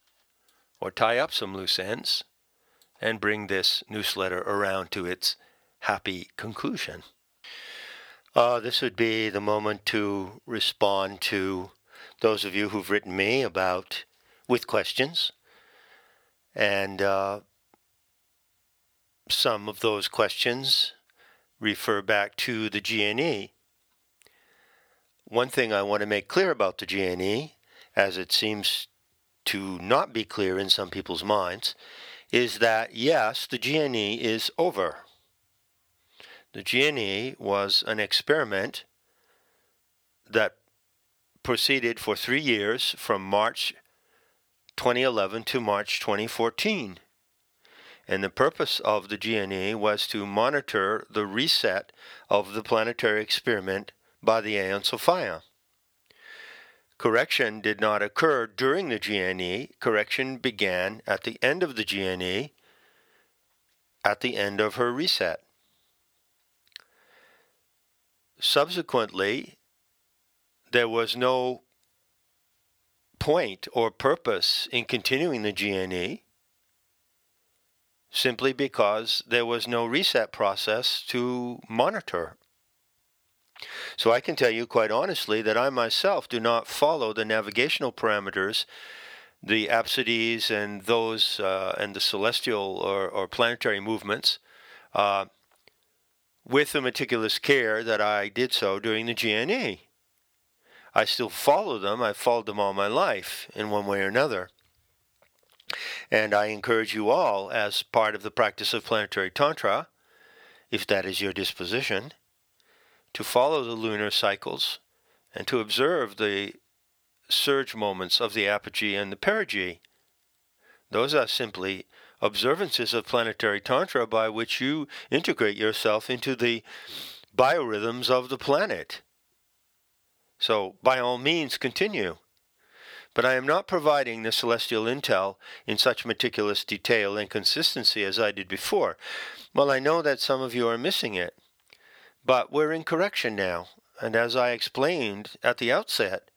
Speaker 1: and bring this newsletter around to its happy conclusion. This would be the moment to respond to those of you who've written me with questions, and some of those questions refer back to the GNE. One thing I want to make clear about the GNE, as it seems to not be clear in some people's minds, is that yes, the GNE is over. The GNE was an experiment that proceeded for 3 years from March 2011 to March 2014. And the purpose of the GNE was to monitor the reset of the planetary experiment by the Aeon Sophia. Correction did not occur during the GNE. Correction began at the end of the GNE, at the end of her reset. Subsequently, there was no point or purpose in continuing the GNE, simply because there was no reset process to monitor. So I can tell you quite honestly that I myself do not follow the navigational parameters, the apsides and those and the celestial or planetary movements with the meticulous care that I did so during the GNE. I still follow them. I've followed them all my life in one way or another. And I encourage you all, as part of the practice of planetary tantra, if that is your disposition, to follow the lunar cycles and to observe the surge moments of the apogee and the perigee. Those are simply observances of planetary tantra by which you integrate yourself into the biorhythms of the planet. So, by all means, continue. But I am not providing the celestial intel in such meticulous detail and consistency as I did before. Well, I know that some of you are missing it. But we're in correction now, and as I explained at the outset,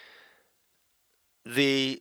Speaker 1: the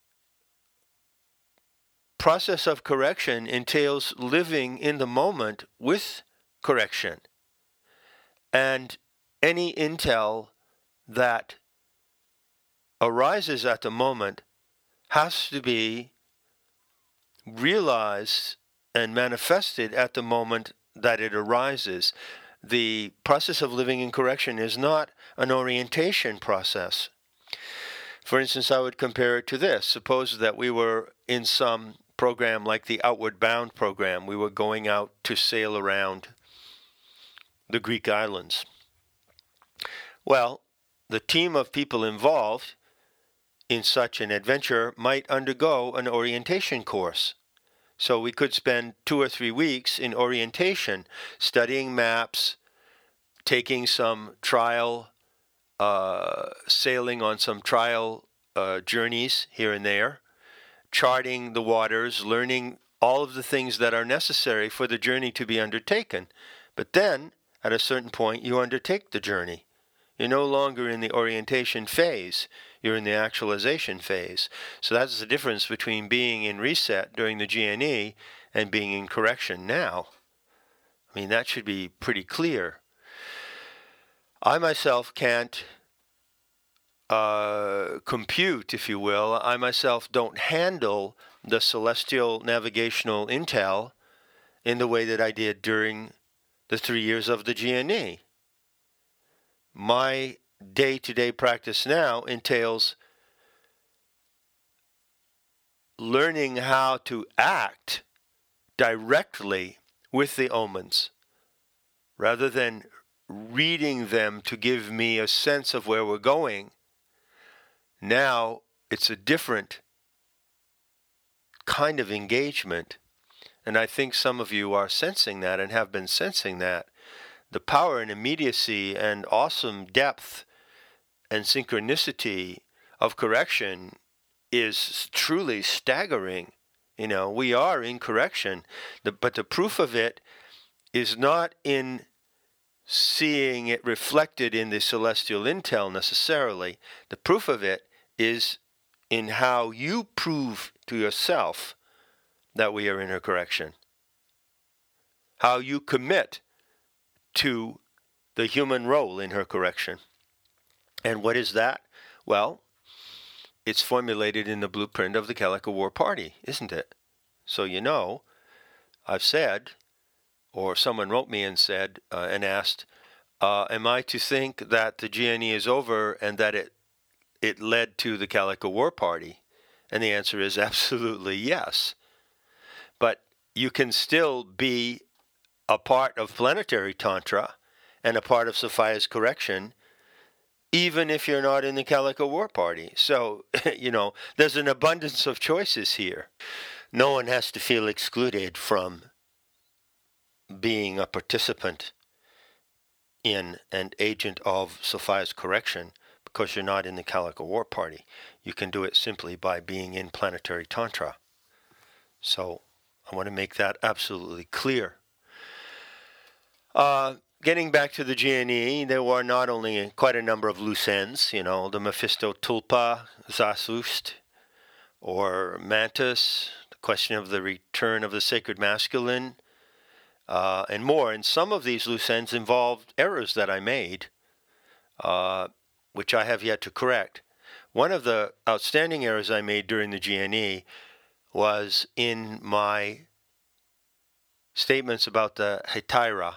Speaker 1: process of correction entails living in the moment with correction. And any intel that arises at the moment has to be realized and manifested at the moment that it arises. The process of living in correction is not an orientation process. For instance, I would compare it to this. Suppose that we were in some program like the Outward Bound program. We were going out to sail around the Greek islands. Well, the team of people involved in such an adventure might undergo an orientation course. So we could spend 2 or 3 weeks in orientation, studying maps, taking some trial, sailing on some trial journeys here and there, charting the waters, learning all of the things that are necessary for the journey to be undertaken. But then, at a certain point, you undertake the journey. You're no longer in the orientation phase. You're in the actualization phase. So that's the difference between being in reset during the GNE and being in correction now. I mean, that should be pretty clear. I myself can't compute, if you will. I myself don't handle the celestial navigational intel in the way that I did during the 3 years of the GNE. My day-to-day practice now entails learning how to act directly with the omens rather than reading them to give me a sense of where we're going. Now it's a different kind of engagement, and I think some of you are sensing that and have been sensing that. The power and immediacy and awesome depth and synchronicity of correction is truly staggering. You know, we are in correction, but the proof of it is not in seeing it reflected in the celestial intel necessarily. The proof of it is in how you prove to yourself that we are in a correction. How you commit to the human role in her correction. And what is that? Well, it's formulated in the blueprint of the Calico War Party, isn't it? So you know, I've said, or someone wrote me and said, and asked, am I to think that the GNE is over and that it led to the Calico War Party? And the answer is absolutely yes. But you can still be a part of planetary Tantra and a part of Sophia's correction, even if you're not in the Calico War Party. So, you know, there's an abundance of choices here. No one has to feel excluded from being a participant in and agent of Sophia's correction because you're not in the Calico War Party. You can do it simply by being in planetary Tantra. So I want to make that absolutely clear. Getting back to the GNE, there were not only quite a number of loose ends, you know, the Mephisto Tulpa, Zasust, or Mantis, the question of the return of the sacred masculine, and more. And some of these loose ends involved errors that I made, which I have yet to correct. One of the outstanding errors I made during the GNE was in my statements about the Hetaira.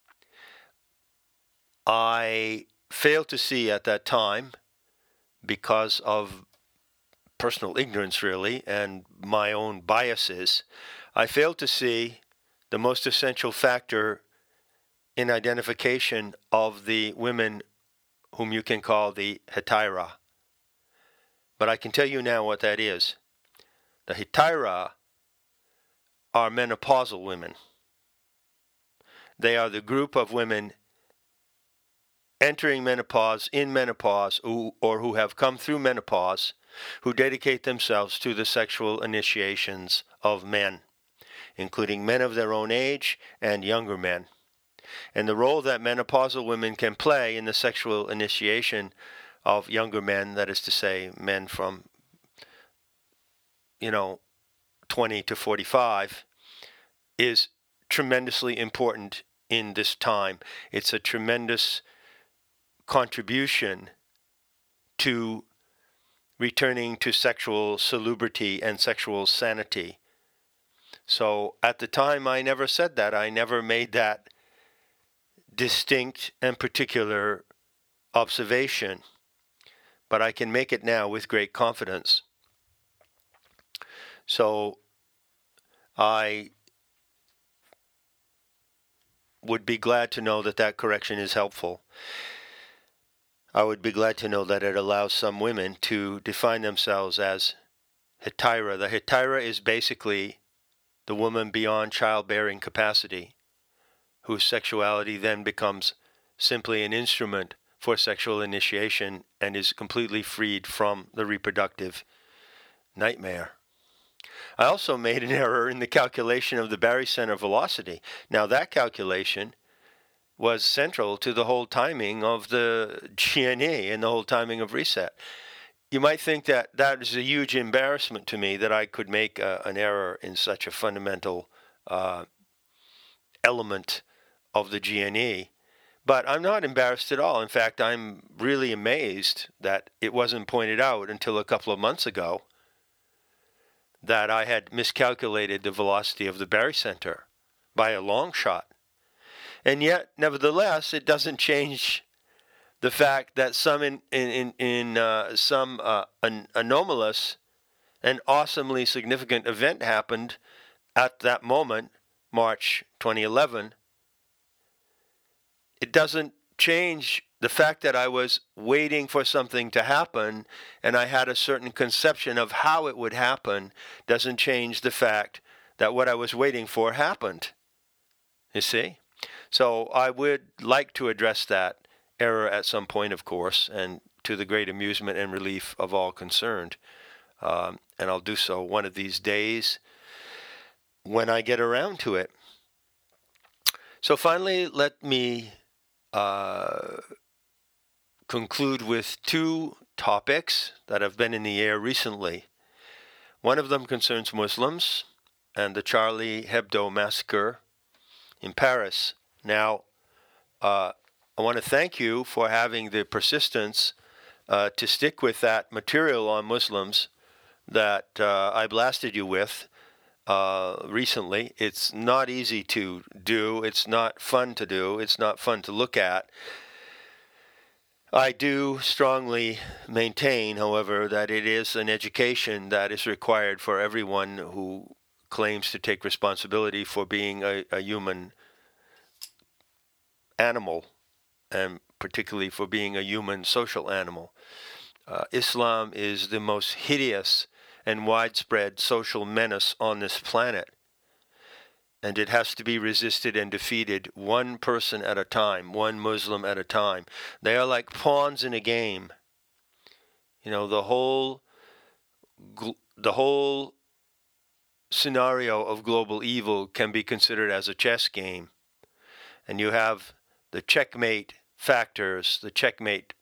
Speaker 1: I failed to see at that time, because of personal ignorance really, and my own biases, I failed to see the most essential factor in identification of the women whom you can call the Hetaira. But I can tell you now what that is. The Hetaira are menopausal women. They are the group of women entering menopause, in menopause, or who have come through menopause, who dedicate themselves to the sexual initiations of men, including men of their own age and younger men. And the role that menopausal women can play in the sexual initiation of younger men, that is to say, men from, 20 to 45, is tremendously important in this time. It's a tremendous contribution to returning to sexual salubrity and sexual sanity. So at the time, I never said that. I never made that distinct and particular observation, but I can make it now with great confidence. So I would be glad to know that that correction is helpful. I would be glad to know that it allows some women to define themselves as Hetaira. The Hetaira is basically the woman beyond childbearing capacity, whose sexuality then becomes simply an instrument for sexual initiation and is completely freed from the reproductive nightmare. I also made an error in the calculation of the barycenter velocity. Now that calculation was central to the whole timing of the GNE and the whole timing of reset. You might think that that is a huge embarrassment to me that I could make an error in such a fundamental element of the GNE. But I'm not embarrassed at all. In fact, I'm really amazed that it wasn't pointed out until a couple of months ago that I had miscalculated the velocity of the barycenter by a long shot. And yet, nevertheless, it doesn't change the fact that some anomalous and awesomely significant event happened at that moment, March 2011. It doesn't change the fact that I was waiting for something to happen and I had a certain conception of how it would happen. Doesn't change the fact that what I was waiting for happened. You see? So I would like to address that error at some point, of course, and to the great amusement and relief of all concerned. And I'll do so one of these days when I get around to it. So finally, let me conclude with two topics that have been in the air recently. One of them concerns Muslims and the Charlie Hebdo massacre in Paris. Now, I want to thank you for having the persistence to stick with that material on Muslims that I blasted you with recently. It's not easy to do. It's not fun to do. It's not fun to look at. I do strongly maintain, however, that it is an education that is required for everyone who claims to take responsibility for being a human animal, and particularly for being a human social animal. Islam is the most hideous and widespread social menace on this planet, and it has to be resisted and defeated one person at a time, one Muslim at a time. They are like pawns in a game. You know, the whole scenario of global evil can be considered as a chess game. And you have the checkmate factors, the checkmate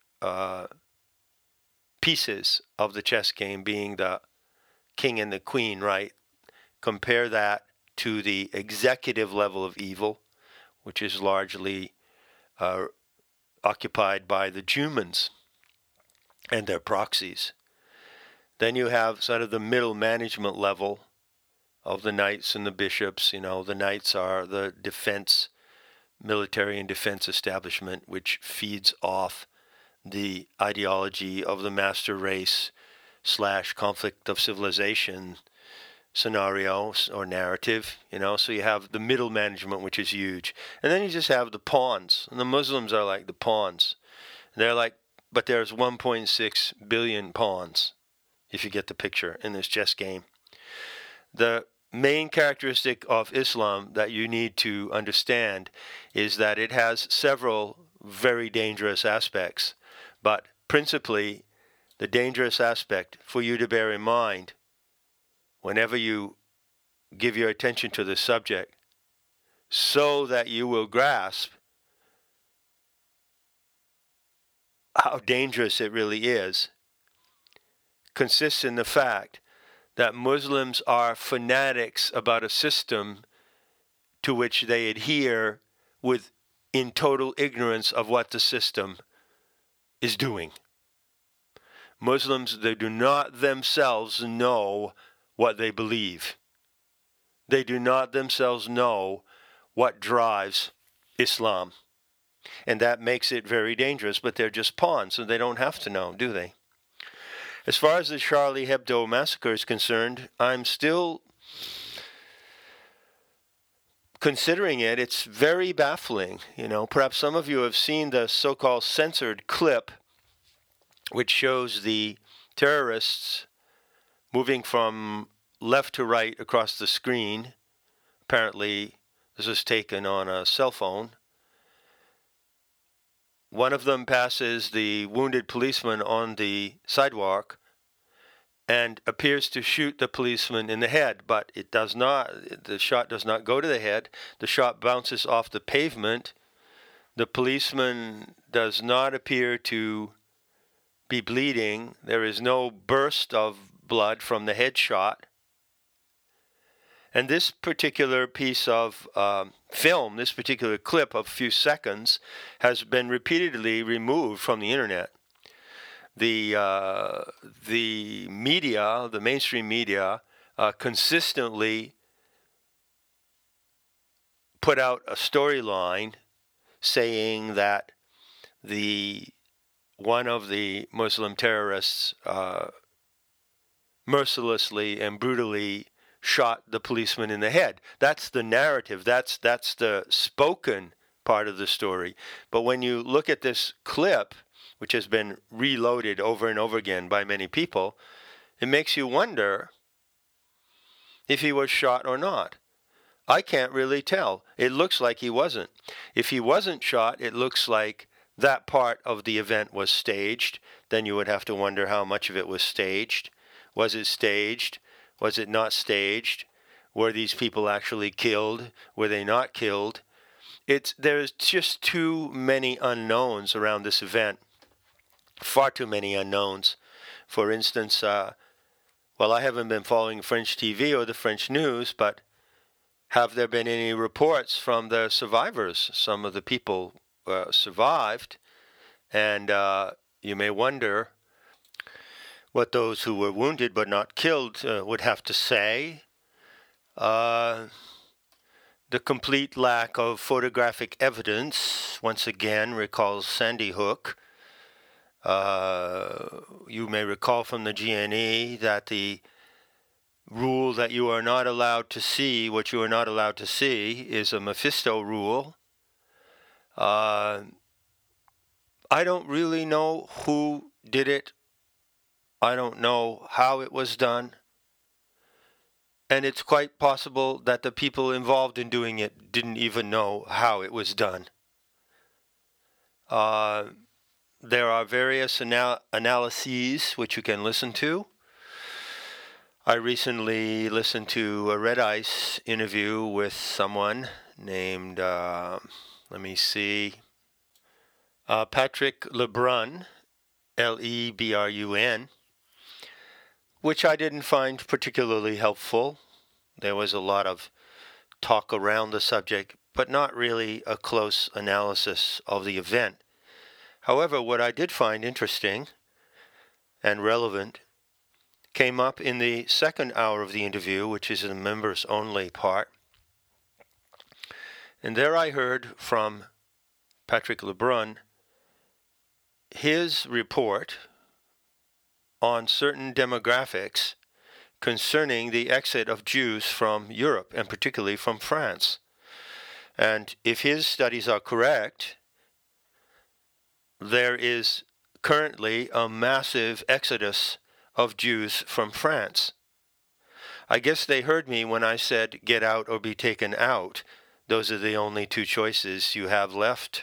Speaker 1: pieces of the chess game being the king and the queen, right? Compare that to the executive level of evil, which is largely occupied by the humans and their proxies. Then you have sort of the middle management level of the knights and the bishops. You know, the knights are the defense, military and defense establishment, which feeds off the ideology of the master race / conflict of civilization scenario or narrative, you know. So you have the middle management, which is huge. And then you just have the pawns. And the Muslims are like the pawns. They're like, but there's 1.6 billion pawns, if you get the picture, in this chess game. The main characteristic of Islam that you need to understand is that it has several very dangerous aspects. But principally, the dangerous aspect for you to bear in mind whenever you give your attention to the subject, so that you will grasp how dangerous it really is, consists in the fact that Muslims are fanatics about a system to which they adhere in total ignorance of what the system is doing. Muslims, they do not themselves know what they believe. They do not themselves know what drives Islam. And that makes it very dangerous, but they're just pawns, so they don't have to know, do they? As far as the Charlie Hebdo massacre is concerned, I'm still considering it. It's very baffling. You know, perhaps some of you have seen the so-called censored clip, which shows the terrorists moving from left to right across the screen Apparently, this was taken on a cell phone. One of them passes the wounded policeman on the sidewalk and appears to shoot the policeman in the head, but it does not. The shot does not go to the head. The shot bounces off the pavement. The policeman does not appear to be bleeding. There is no burst of blood from the headshot. And this particular piece of film, this particular clip of a few seconds, has been repeatedly removed from the internet. The media, the mainstream media, consistently put out a storyline saying that one of the Muslim terrorists mercilessly and brutally shot the policeman in the head. That's the narrative. That's the spoken part of the story. But when you look at this clip, which has been reloaded over and over again by many people, it makes you wonder if he was shot or not. I can't really tell. It looks like he wasn't. If he wasn't shot, it looks like that part of the event was staged. Then you would have to wonder how much of it was staged. Was it staged? Was it not staged? Were these people actually killed? Were they not killed? There's just too many unknowns around this event. Far too many unknowns. For instance, I haven't been following French TV or the French news, but have there been any reports from the survivors? Some of the people survived, and you may wonder what those who were wounded but not killed would have to say. The complete lack of photographic evidence, once again, recalls Sandy Hook. You may recall from the GNE that the rule that you are not allowed to see what you are not allowed to see is a Mephisto rule. I don't really know who did it. I don't know how it was done. And it's quite possible that the people involved in doing it didn't even know how it was done. There are various analyses which you can listen to. I recently listened to a Red Ice interview with someone named, Patrick LeBrun, Lebrun, which I didn't find particularly helpful. There was a lot of talk around the subject, but not really a close analysis of the event. However, what I did find interesting and relevant came up in the second hour of the interview, which is the members-only part. And there I heard from Patrick LeBrun his report on certain demographics concerning the exit of Jews from Europe, and particularly from France. And if his studies are correct, there is currently a massive exodus of Jews from France. I guess they heard me when I said get out or be taken out. Those are the only two choices you have left.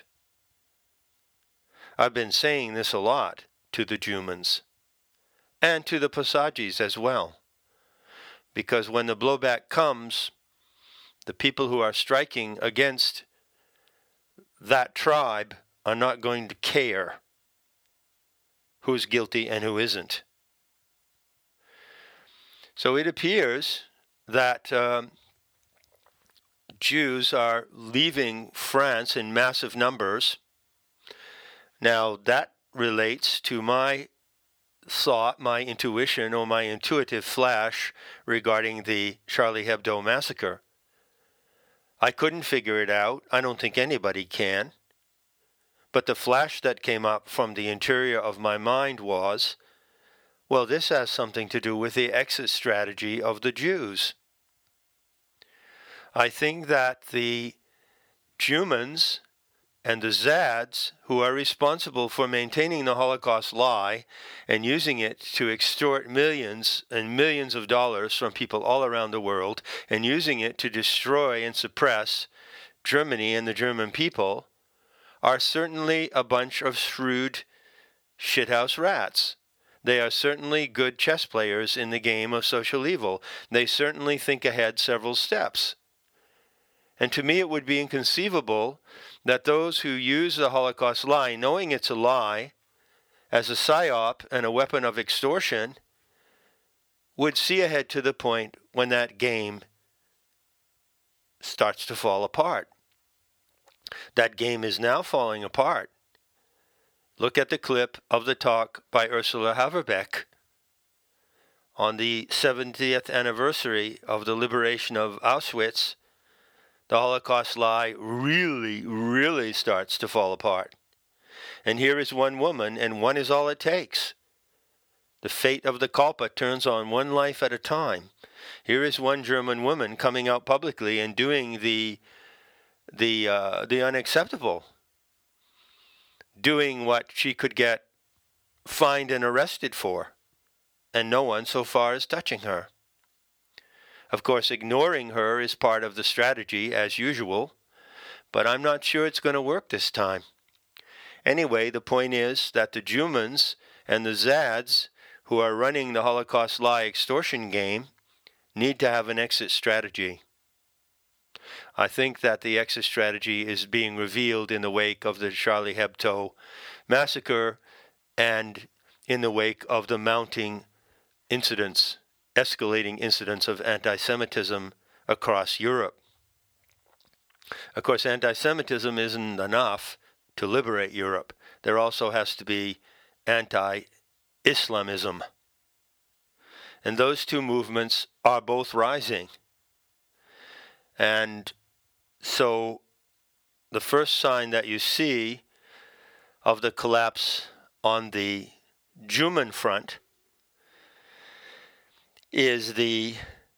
Speaker 1: I've been saying this a lot to the Jumans and to the Pasajis as well, because when the blowback comes, the people who are striking against that tribe are not going to care who's guilty and who isn't. So it appears that Jews are leaving France in massive numbers. Now that relates to my thought, my intuition, or my intuitive flash regarding the Charlie Hebdo massacre. I couldn't figure it out. I don't think anybody can. But the flash that came up from the interior of my mind was, well, this has something to do with the exit strategy of the Jews. I think that the Jumans and the Zads, who are responsible for maintaining the Holocaust lie and using it to extort millions and millions of dollars from people all around the world, and using it to destroy and suppress Germany and the German people, are certainly a bunch of shrewd shithouse rats. They are certainly good chess players in the game of social evil. They certainly think ahead several steps. And to me, it would be inconceivable that those who use the Holocaust lie, knowing it's a lie, as a psyop and a weapon of extortion, would see ahead to the point when that game starts to fall apart. That game is now falling apart. Look at the clip of the talk by Ursula Haverbeck on the 70th anniversary of the liberation of Auschwitz. The Holocaust lie really starts to fall apart. And here is one woman, and one is all it takes. The fate of the culprit turns on one life at a time. Here is one German woman coming out publicly and doing the unacceptable, doing what she could get fined and arrested for, and no one so far is touching her. Of course, ignoring her is part of the strategy, as usual, but I'm not sure it's going to work this time. Anyway, the point is that the Jumans and the Zads, who are running the Holocaust lie extortion game, need to have an exit strategy. I think that the exit strategy is being revealed in the wake of the Charlie Hebdo massacre and in the wake of the mounting incidents, escalating incidents of anti-Semitism across Europe. Of course, anti-Semitism isn't enough to liberate Europe. There also has to be anti-Islamism. And those two movements are both rising. And so the first sign that you see of the collapse on the Juman front is the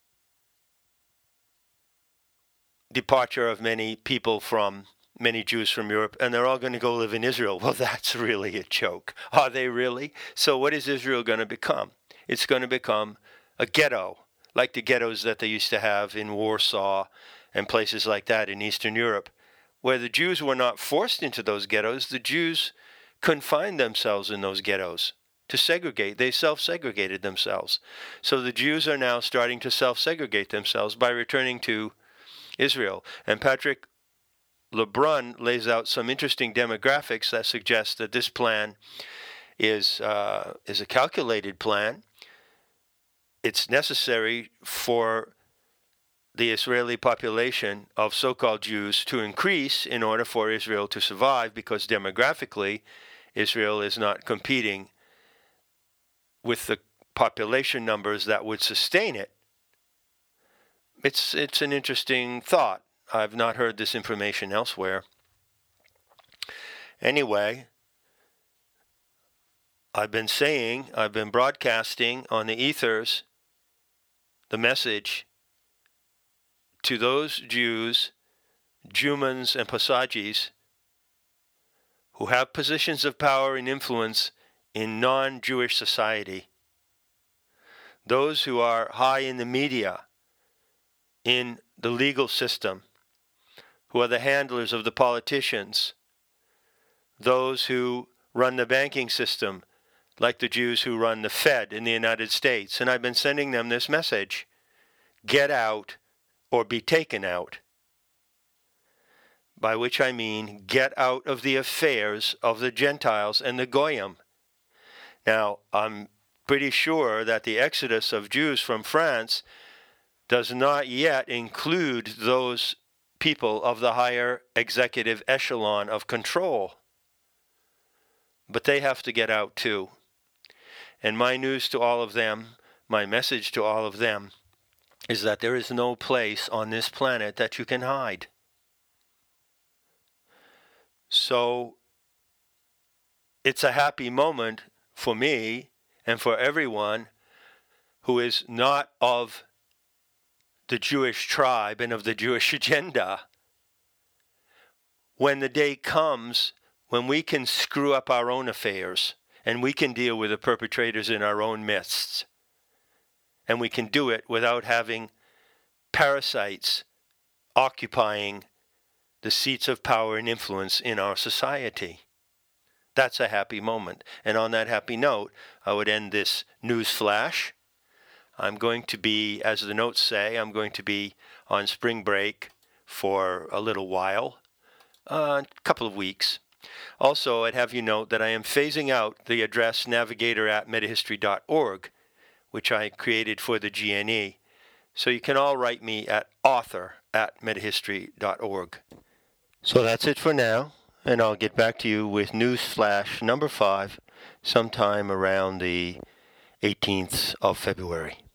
Speaker 1: departure of many Jews from Europe, and they're all going to go live in Israel. Well, that's really a joke. Are they really? So what is Israel going to become? It's going to become a ghetto, like the ghettos that they used to have in Warsaw and places like that in Eastern Europe, where the Jews were not forced into those ghettos. The Jews confined themselves in those ghettos to segregate. They self-segregated themselves. So the Jews are now starting to self-segregate themselves by returning to Israel. And Patrick LeBrun lays out some interesting demographics that suggest that this plan is a calculated plan. It's necessary for the Israeli population of so-called Jews to increase in order for Israel to survive, because demographically, Israel is not competing with the population numbers that would sustain it. It's an interesting thought. I've not heard this information elsewhere. Anyway, I've been broadcasting on the ethers the message to those Jews, Jumans and Pasajis, who have positions of power and influence in non-Jewish society, those who are high in the media, in the legal system, who are the handlers of the politicians, those who run the banking system, like the Jews who run the Fed in the United States. And I've been sending them this message: get out or be taken out. By which I mean, get out of the affairs of the Gentiles and the Goyim. Now, I'm pretty sure that the exodus of Jews from France does not yet include those people of the higher executive echelon of control. But they have to get out too. And my news to all of them, my message to all of them, is that there is no place on this planet that you can hide. So it's a happy moment for me and for everyone who is not of the Jewish tribe and of the Jewish agenda. when the day comes when we can screw up our own affairs and we can deal with the perpetrators in our own midst. And we can do it without having parasites occupying the seats of power and influence in our society. That's a happy moment. And on that happy note, I would end this news flash. I'm going to be, as the notes say, I'm going to be on spring break for a little while, a couple of weeks. Also, I'd have you note that I am phasing out the address navigator@metahistory.org, which I created for the GNE. So you can all write me at author@metahistory.org. So that's it for now, and I'll get back to you with news flash number 5 sometime around the 18th of February.